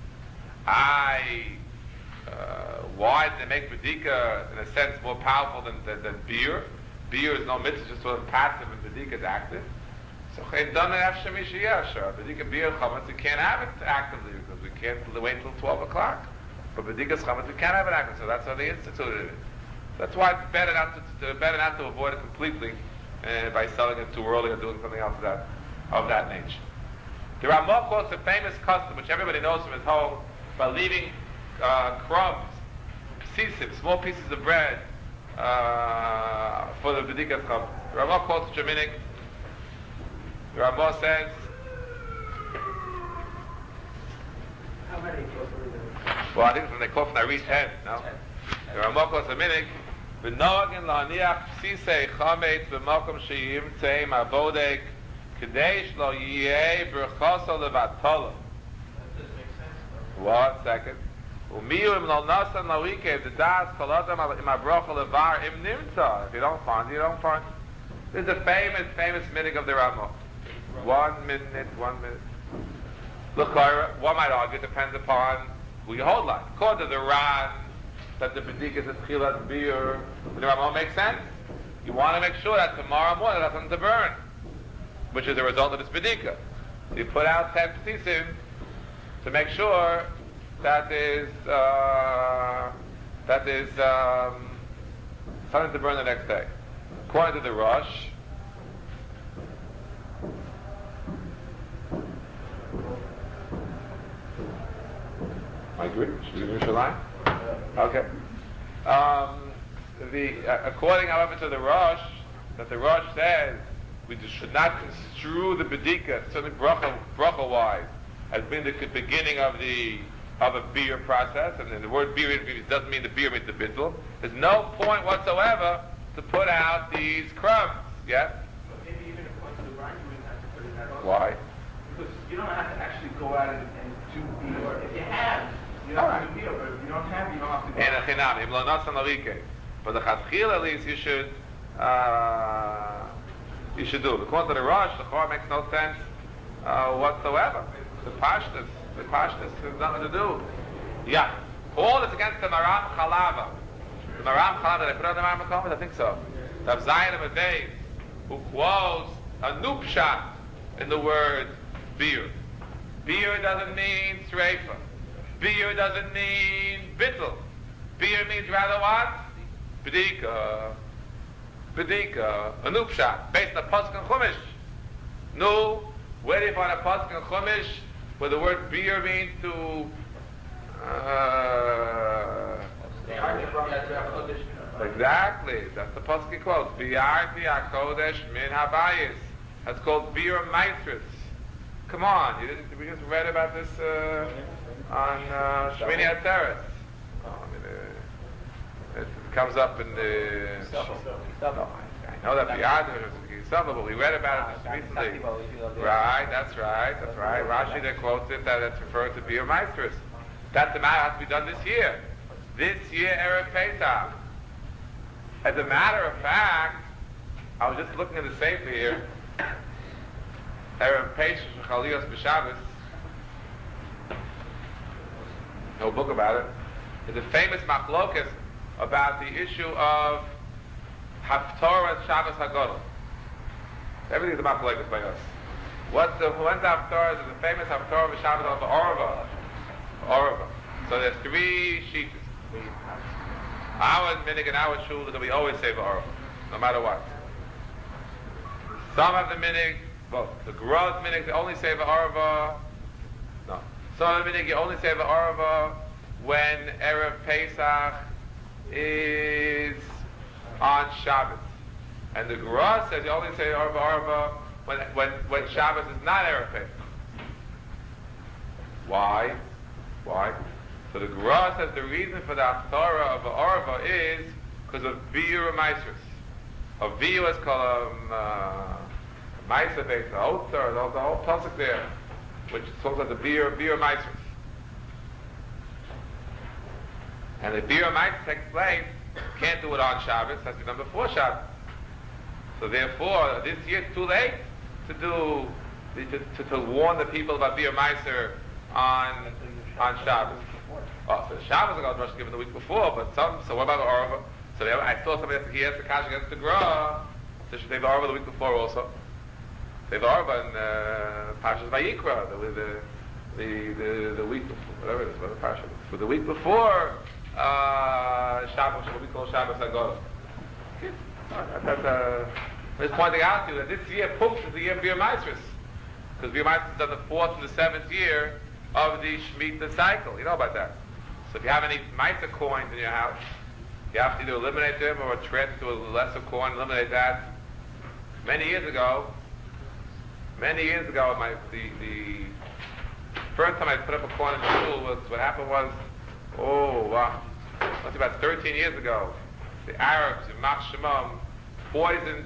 Why did they make B'dika, in a sense, more powerful than beer? Beer is no mitzvah, just sort of passive, and B'dika is active. So Chaim done it after Mishiyah, sure. B'dika beer chametz, you can't have it actively because we can't wait until 12 o'clock. But B'dika's chametz, we can't have it active, so that's how they instituted it. That's why it's better not to avoid it completely by selling it too early or doing something else of that nature. The Ramah quotes a famous custom, which everybody knows from his home, by leaving crumbs, small pieces of bread, for the B'dikas Chametz. The Ramah quotes Jaminik. The Ramah says, How many close were there? well, I think when they quote from Ari's head, no? The Ramah quotes Jaminik, V'noagin la'aniach psisei chametz b'makom she'yimtzeim abodek k'dei shlo yiyeh b'rchoso levatolo. One second. If you don't find it, you don't find it. This is a famous minhag of the Ramah. 1 minute. Look, one might argue, it depends upon who you hold like. According to the Ran, that the B'dikas is Chilas Beer, the Ramah makes sense. You want to make sure that tomorrow morning there's something to burn, which is the result of this B'dika. So you put out 10 psisim to make sure that is something to burn the next day. According to the Rosh, I agree. Should we do Yerushalayim? Okay. According, however, to the Rosh, that the Rosh says we should not construe the bedika, certainly bracha-wise, as being the beginning of a beer process, and then the word beer doesn't mean the beer means the bittul. There's no point whatsoever to put out these crumbs. Yes? Maybe even if once the grind, you wouldn't have to put it in that. Why? Because you don't have to actually go out and do beer. If you have, you don't have to do beer. But if you don't have, you don't have to go out. But the chadchil, at least, you should do. According to the Rosh, the Chor makes no sense whatsoever. The pashtus has nothing to do. Yeah. All is against the Maram Chalava. The Maram Chalava, did I put on the Maram Chalava? I think so. The Zayin of Adev, who quotes a nupshat in the word beer. Beer doesn't mean streifa. Beer doesn't mean bittul. Beer means rather what? Bedika, a nupshat, based on a pasuk and chumash. No, where do you find a pasuk and chumash where the word beer means to exactly, that's the pasuk he quotes. Bi'arti HaKodesh min habayis. That's called beer maestris. Come on, we just read about this on Shmini Atzeres. It comes up in the... I know that but we read about it recently. Right, that's right. Rashi there quotes it that it's referring to beer maestris. That's the matter has to be done this year. This year, Erev Pesach. As a matter of fact, I was just looking at the Sefer here. Erev Pesach Chalios B'Shabbos. No book about it. There's a famous machlokas about the issue of Haftorah Shabbos HaGadol. Everything's a machlokas by us. When's the Haftorah? There's a famous Haftorah of Shabbos of Orava. So there's three sheets. Our minig and our shul that we always say Orava, no matter what. Some of the minig, well, the gross minig they only say Orava. No. Some of the minig you only say Orava when Erev Pesach is on Shabbos. And the Gemara says you only say Arva when Shabbos is not Erev Pesach. Why? So the Gemara says the reason for the Haftarah of Arva is because of Biur Maisrus. Of Biur is called Maisa Beis, the Otzar, the whole pasuk there, which talks about the Biur Maisrus. And the Biur Maisrus takes place, can't do it on Shabbos, has to be done before Shabbos. So therefore, this year it's too late to warn the people about Biur Meiser on Shabbos. Oh, so Shabbos got Rosh given the week before, but so what about the Arva? So I saw somebody he has the Kash against the Gra, so should they have the Arva the week before also? They have the Arva in Parshas Vayikra, the week before, whatever it is, whatever Parsha. For the week before Shabbos, what we call Shabbos HaGadol. I'm just pointing out to you that this year, Puch, is the year of Biur Maisrus. Because Biur Maisrus is on the 4th and the 7th year of the Shemitah cycle. You know about that. So if you have any Maisa coins in your house, you have to either eliminate them or transfer to a lesser coin, eliminate that. Many years ago, the first time I put up a coin in the shul was, what happened was, must be about 13 years ago. The Arabs in Mach Shemam poisoned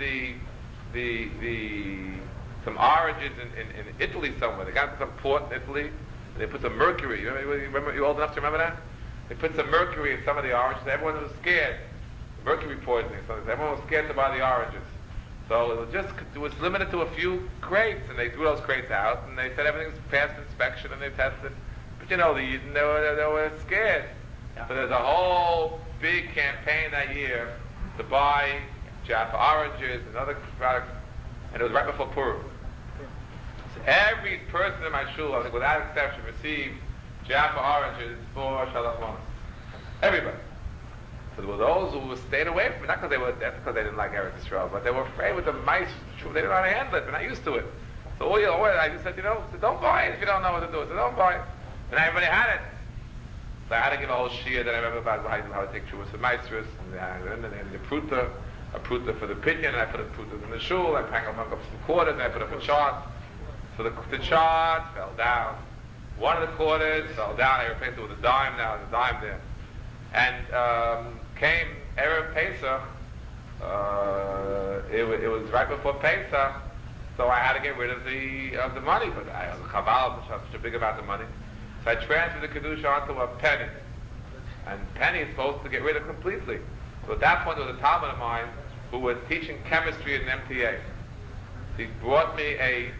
some oranges in Italy somewhere. They got to some port in Italy, and they put some mercury. Remember, you old enough to remember that? They put some mercury in some of the oranges. Everyone was scared. Mercury poisoning. So everyone was scared to buy the oranges. So it was limited to a few crates, and they threw those crates out, and they said everything's passed inspection, and they tested. But they were scared. Yeah. So there's a whole big campaign that year to buy Jaffa oranges and other products, and it was right before Purim. So every person in my shul, I think without exception, received Jaffa oranges for Shalach Monas. Everybody. So there were those who stayed away from it, not because they didn't like Eretz Yisrael, but they were afraid with the mice. They didn't know how to handle it. They're not used to it. So I just said, so don't buy it if you don't know what to do. So don't buy it. And everybody had it. So I had to give a whole shia that I remember about how to take Chuvas and Maestros, and the pruta, a pruta for the pinion, and I put a pruta in the shul, I hung up some quarters, and I put up a chart. So the chart fell down. One of the quarters fell down, I replaced it with a dime now, there's a dime there. And came Erev Pesach, it was right before Pesach, so I had to get rid of the money, but I was a chaval, such a big amount of money. So I transferred the Kedusha onto a penny. And penny is supposed to get rid of completely. So at that point there was a Talmud of mine who was teaching chemistry at an MTA. He brought me a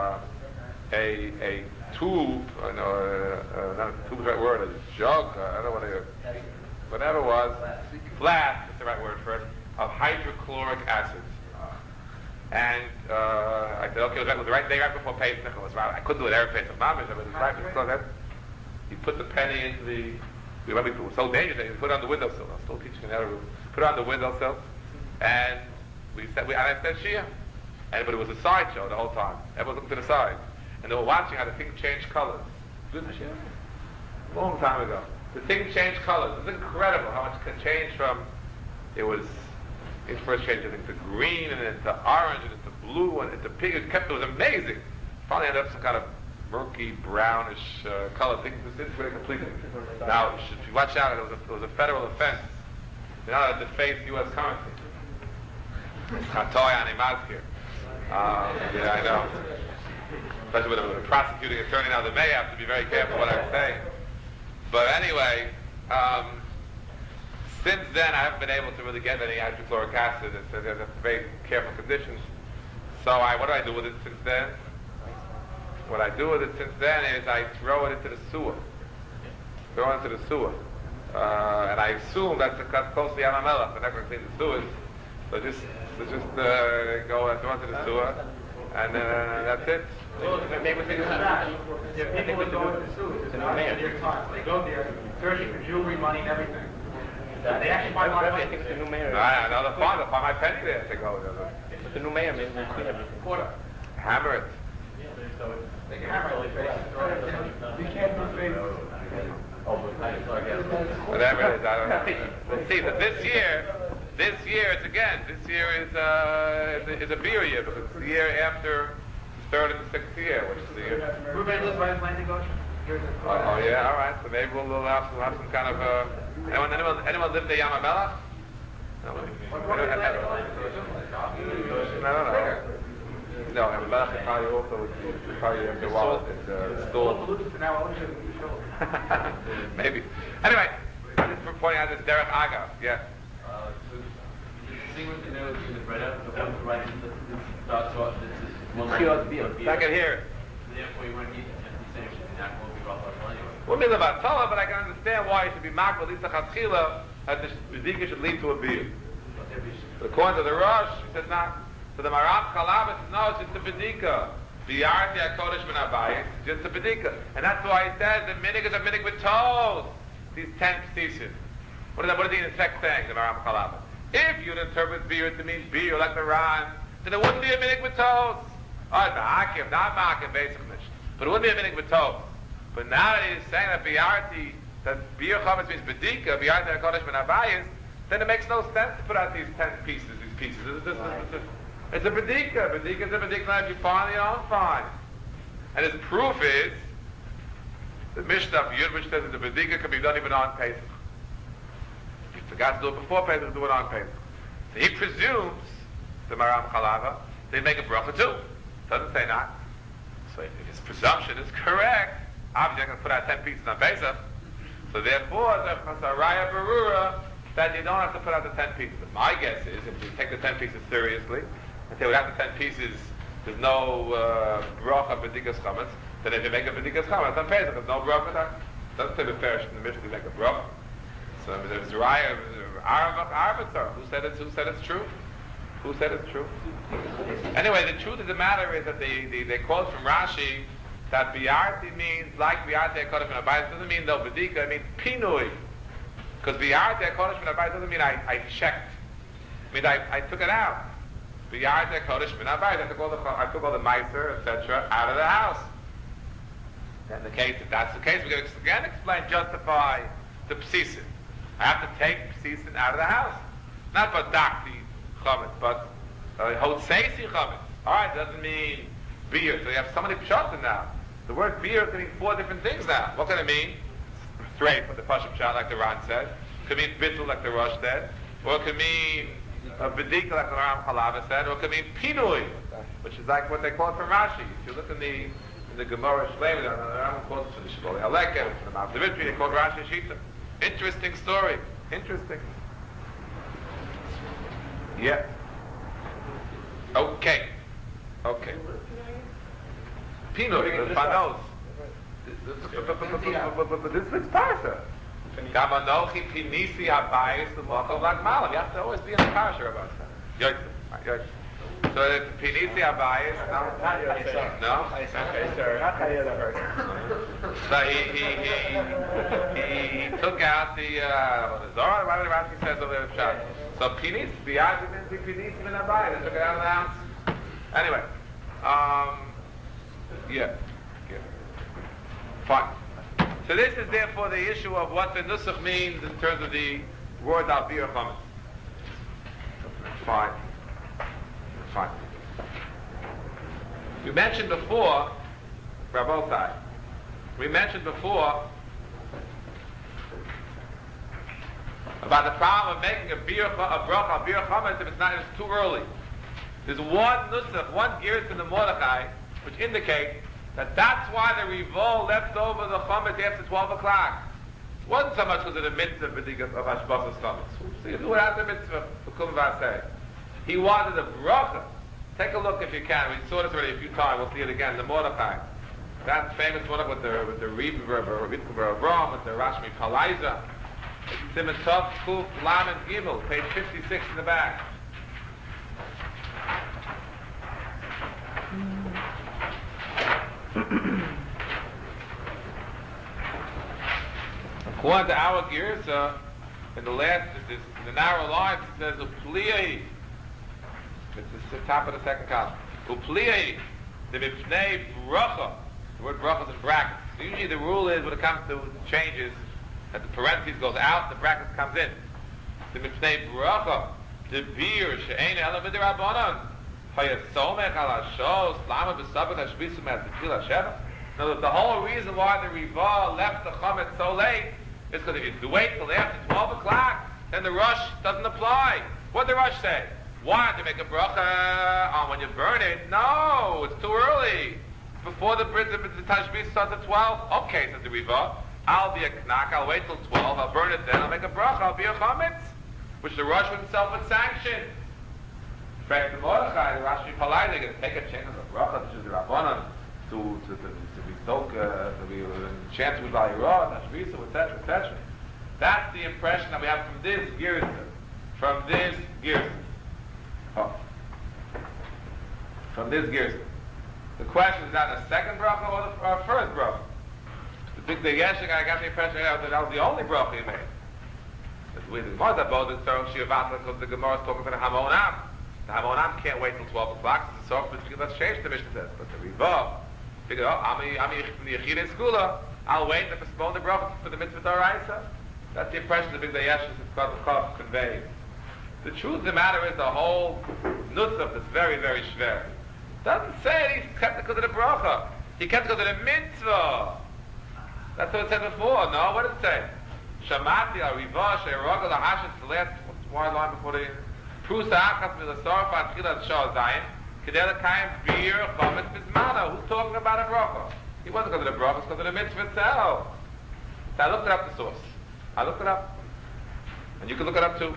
tube, not a tube is the right word, a jug, I don't know whatever it was, flask is the right word for it, of hydrochloric acid. And I said, okay, it was the right day right before Pesach. I couldn't do it every Pesach, but it was right before that. He put the penny into it was so dangerous that he put it on the windowsill. I was still teaching in the other room. Put it on the windowsill, and I said Shia. But it was a sideshow the whole time. Everyone was looking to the side. And they were watching how the thing changed colors. Good Shia? A long time ago. The thing changed colors. It's incredible how much it can change from, it first changed I think to green, and then to orange, and then to blue, and to pink. It was amazing. Finally ended up some kind of murky, brownish color. Things disintegrated completely. Now, if you watch out, it was a federal offense. You're not allowed to deface U.S. currency. Katoy animaz here. Yeah, I know. Especially with a prosecuting attorney now, they may have to be very careful what I'm saying. But anyway, since then I haven't been able to really get any hydrochloric acid. There's very careful conditions. So what do I do with it since then? What I do with it since then is I throw it into the sewer. And I assume that's close to Yam HaMelech. They're not going to clean the sewers. So just go and throw it into the sewer. And that's it. Maybe we think people would go into the sewers. They go there searching for jewelry, money, and everything. They actually buy money. I think it's the new mayor. I know they'll find my penny there to go. But the new mayor maybe will clean everything. Hammer it. They can hammer it. You can't do favors. Whatever it is, I don't know. Let's see. But this year is a beer year, because it's the year after the third and the sixth year, which is the year. Everybody lives by Atlantic Ocean. Oh yeah, all right. So maybe we'll have some kind of. Anyone lived at Yam HaMelech? No, Yam HaMelech is probably also after a while it's still. Maybe. Anyway, I'm just pointing out this Derech Agav. Yeah. I can hear it. Therefore, you want to eat the same snack will be brought up anyway. Well, maybe about Torah, but I can understand why it should be makbel lisa chatzchila, that the bedika should lead to a beer. But according to the Rosh, he said not. So the Maram Chalabah says no, it's just a bedika. Biyarti HaKodesh min Abayis, just a bedika. And that's why he says the minig is a minig with toes. These 10 pieces. What is the effect saying, the Maram Chalabah? If you'd interpret beer to mean beer like the Ran, then it wouldn't be a minig with toes. Not ma'akim, basically. But it wouldn't be a minig with toes. But now that he's saying that biyarti, that beer chametz means bedika, biyarti HaKodesh min Abayis, then it makes no sense to put out these 10 pieces, It's a bedika. Bedika is a bedika. If you find it, you don't find. And his proof is the Mishnah of Yud, which says that the bedika can be done even on Pesach. If you forgot to do it before Pesach, do it on Pesach. So he presumes, the Maram Chalava, they make a bracha too. Doesn't say not. So if his presumption is correct, obviously I can put out 10 pieces on Pesach. So therefore, there's a raya berura that you don't have to put out the 10 pieces. My guess is, if you take the 10 pieces seriously, and say without the 10 pieces, there's no bracha b'dikas chametz, then if you make a b'dikas chametz on Pesach, there's no bracha. It doesn't say beferish in the Mishnah to make a bracha. So there's raya arbiter. Who said it's true? Who said it's true? Anyway, the truth of the matter is that they quote from Rashi that biarti means like biarti HaKodesh Min HaBayis doesn't mean no bedika, it means pinui. Because biarti HaKodesh Min HaBayis doesn't mean I checked. It means I took it out. Biarti HaKodesh Min HaBayis, I took all the meiser, etc., out of the house. In the case, if that's the case, we're going to again explain, justify the psisin. I have to take psisin out of the house. Not badakti chametz, but hotseisi chametz. Alright, doesn't mean beer. So you have so many pshatim now. The word beer can mean 4 different things now. What can it mean? Straight from the Pashut Pshat, like the Ran said. It could mean bittul, like the Rosh said. Or it could mean bedika, like the Ram Halava said. Or it could mean pinui, which is like what they call it from Rashi. If you look in the Gemara Shleim, the Ram calls it from the Shibbolei Haleket, from the Mount of Vitri, they call it Rashi Shita. Interesting story. Interesting. Yeah. Okay. Pinoi, the panos. This week's parsha. Gamanochi pinisi habayis l'mochel lagmalam. You have to always be in the parsha about that. Yoitz. So the pinisi habayis. No. Okay, sir. Not how you ever heard. So he took out the Zohar. Why did Rashi says over the shot? So pinis, biyadim and pinisi min habayis. They took it out of the house. Anyway, yeah. Fine. So this is therefore the issue of what the nusach means in terms of the word al bir chametz. Fine. We mentioned before, Rabotai, about the problem of making a bracha al bir chametz if it's too early. There's one nusach, one gears in the Mordechai, which indicates that's why the Rivol left over the chametz after 12 o'clock. It wasn't so much because of the mitzvah of Hashbosas chametz. So you do it after the mitzvah for Kum Vasei. He wanted a bracha. Take a look if you can. We saw this already a few times. We'll see it again. The Mordechai. That famous one with the Rebbe Avram, with the Rashmi Palaiza. Simon Tov, Kuf, Lam, and Gimel, page 56 in the back. According to our Girsa, in the narrow lines, it says Upliyai. It's the top of the second column. Upliyai, the mipnei bracha. The word bracha is in brackets. So usually the rule is when it comes to changes, that the parentheses goes out, the brackets comes in. The mipnei bracha, the beer she'ein ela v'dirabanan. Hayasomech ala shos lama b'sabach hashbisum as the tefillah sheva. Now the whole reason why the Riva left the chametz so late is because if you wait till after 12 o'clock, then the rush doesn't apply. What did the rush say? Why? To make a bracha on when you burn it? No, it's too early. Before the tashbis starts at 12? Okay, says the Riva. I'll be a knack, I'll wait till 12, I'll burn it then, I'll make a bracha, I'll be a chametz, which the rush himself would sanction. In fact, the Mordechai, the Rashi Palai, they're going to take a chance of a bracha, which is the Rabbanan, to be soaked, to be chance with Vayirah, Nashvisa, etc., etc. That's the impression that we have from this Girsa. From this Girsa. The question is not the second bracha or the first bracha. The big Yeshik, I got the impression that was the only bracha he made. But with the Gemara about it, so because the Gemara is talking to the Hamonam. The Hamonam can't wait till 12 o'clock. So let's change the Mishnah says. But the Riva figured, I'm the Yechid in Skula. I'll wait to postpone the bracha for the mitzvah d'oraisa. That's the impression the big Yeshik is conveying. The truth of the matter is the whole nusach is very, very shver. Doesn't say he kept it because of the bracha. He kept it because of the mitzvah. That's what it said before. No, what did it say? Shamati al-riva she'eragal ha'ashet salat. One line before the prusa achas milasar fa'atchilat shah zayin kedel kayim beer chametz bizmana. Who's talking about a bracha? He wasn't because of the bracha. It's because of the mitzvah itself. So I looked it up, the source. I looked it up, and you can look it up too.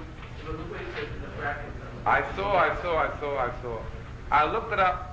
I saw. I looked it up.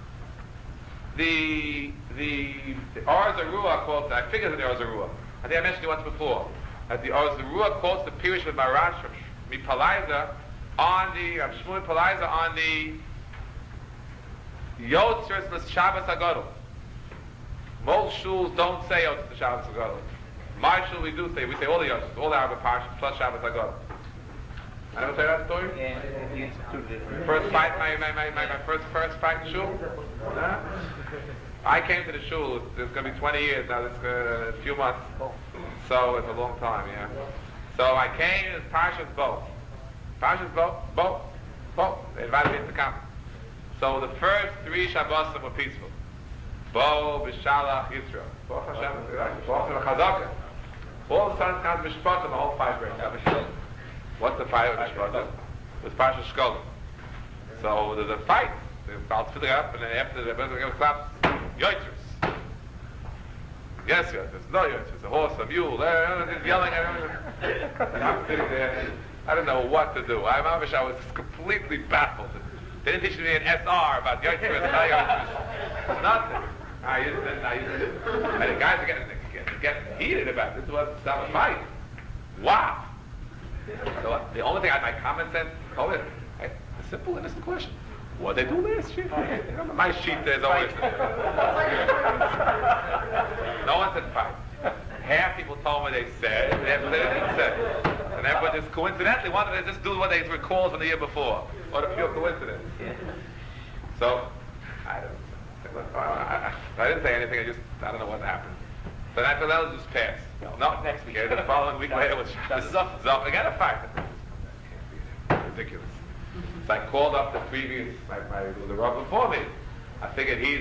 The Arz Arua quotes, I figured the Arz Arua. I think I mentioned it once before. As the Arz Arua quotes the Pirish with Marash, Palaiza, on the Shmuel Palaiza on the Yotzers Shabbos Agadol. Most shuls don't say Yotzes to Shabbos Agadol. My shul we do say. We say all the Yotzes, all the Arba Parshas plus Shabbos Agadol. I never tell you that story? Yeah, you instituted it. First fight, my first fight in shul. Huh? I came to the shul. It's going to be 20 years now. It's a few months, so it's a long time. Yeah. So I came as Parshas Bo. Parshas Bo. They invited me to come. So the first 3 Shabbosim were peaceful. Bo, B'Shalach, Yisrael. Bo Hashem, Bo Chazaka. All of a sudden comes Mishpatim, the whole fight breaks out. What's the fight with Mishpatim? It's Parshas Shkolim. So there's a fight. They bounce it up, and then after the Rebbe claps, Yoitzus. Yes, there's no Yoitzus. A horse, a mule, they're yelling at everything. And I'm sitting there, I don't know what to do. I was completely baffled. They didn't teach me an SR about Yoitzus, no Yoitzus. Nothing. I used it. And the guys are getting heated about it. This was a fight. Wow. So the only thing I had my common sense told it, a simple, innocent question. What did they do last year? My sheet there's always no one said fight. Half people told me they said, and half they didn't say. And everyone just coincidentally wanted to just do what they recalled from the year before. What a pure coincidence. So, I didn't say anything, I don't know what happened. But after that was just passed. No, next week. The following week later was Zoff. Again a fight. Ridiculous. So I called up the previous, the Rav before me. I figured he's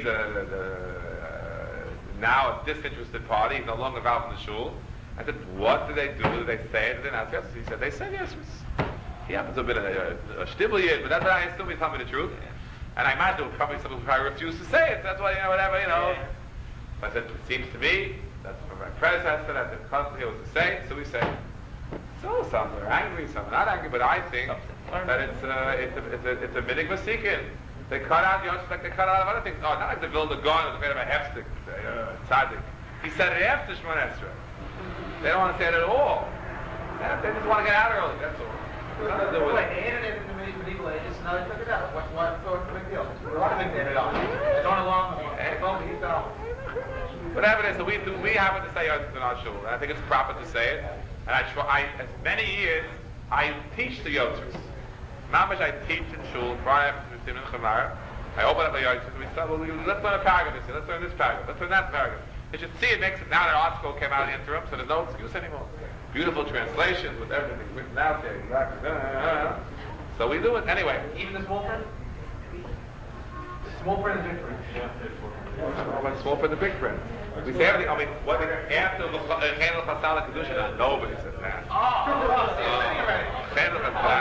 now a disinterested party. He's no longer involved in the shul. I said, what did they do? Did they say it? He said, they said yes. He happens to have been a shtibble yid, but that's why I assume he's telling me the truth. And I imagine there were probably some people who probably refused to say it. That's why, whatever. But I said, it seems to me, that's from my predecessor, that the constantly was to say it, so we say it. So some are angry, some are not angry, but I think that it's a minig vasikin. They cut out Yotzes like they cut out of other things. Oh, not like the Vilna Gaon was made of a hefstik, tzaddik. He said it after Shemon Esrei. They don't want to say it at all. They just want to get out early, that's all. Nothing to do with it. They added it in the medieval ages, now they took it out. What's the big deal? A lot of things they added on. They're going along, whatever it is, so we happen to say Yotzes in our shul, and I think it's proper to say it. And as many years, I teach the Yotzes. Mamash, I teach in shul, prior to the Simon Chamar. I open up the Yotzes, and we start, let's learn a paragraph this year, let's learn this paragraph, let's learn that paragraph. You should see it makes it, now that article came out in the interim, so there's no excuse anymore. Beautiful translations with everything written out there, exactly. So we do it anyway. Even the small print? Small print is big print. Small print and big print. We say everything. I mean, what after the Chandel Chasal Kedusha, nobody says that. Chandel Chasal.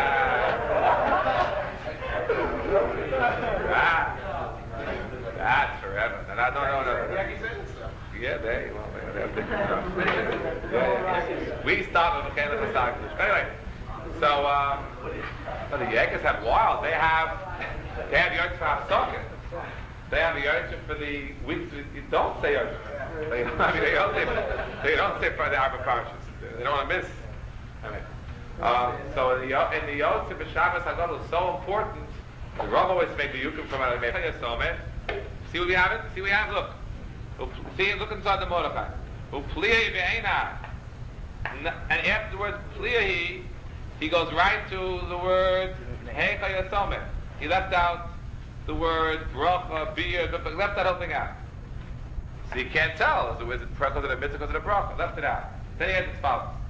That's forever. No. Yeah, they have different stuff. We start with the Chandel Chasal Kedusha. Anyway, so the Yankees have wild. They have Yotzes for Hafsakah. They have the Yotzes for the weeks you don't say Yotzes. They don't say for the Arba Parshas. They don't want to miss. So in the Yotzes for Shabbos Hagadol is so important. The Rav always made the Yukim from it. See what we have? Look. Look inside the Mordechai. And afterwards, he goes right to the word Heicha Yasomeh. He left out the word bracha, beer, left that whole thing out. So you can't tell, is it because of the mitzvah, because of the bracha, left it out. Then he has as follows.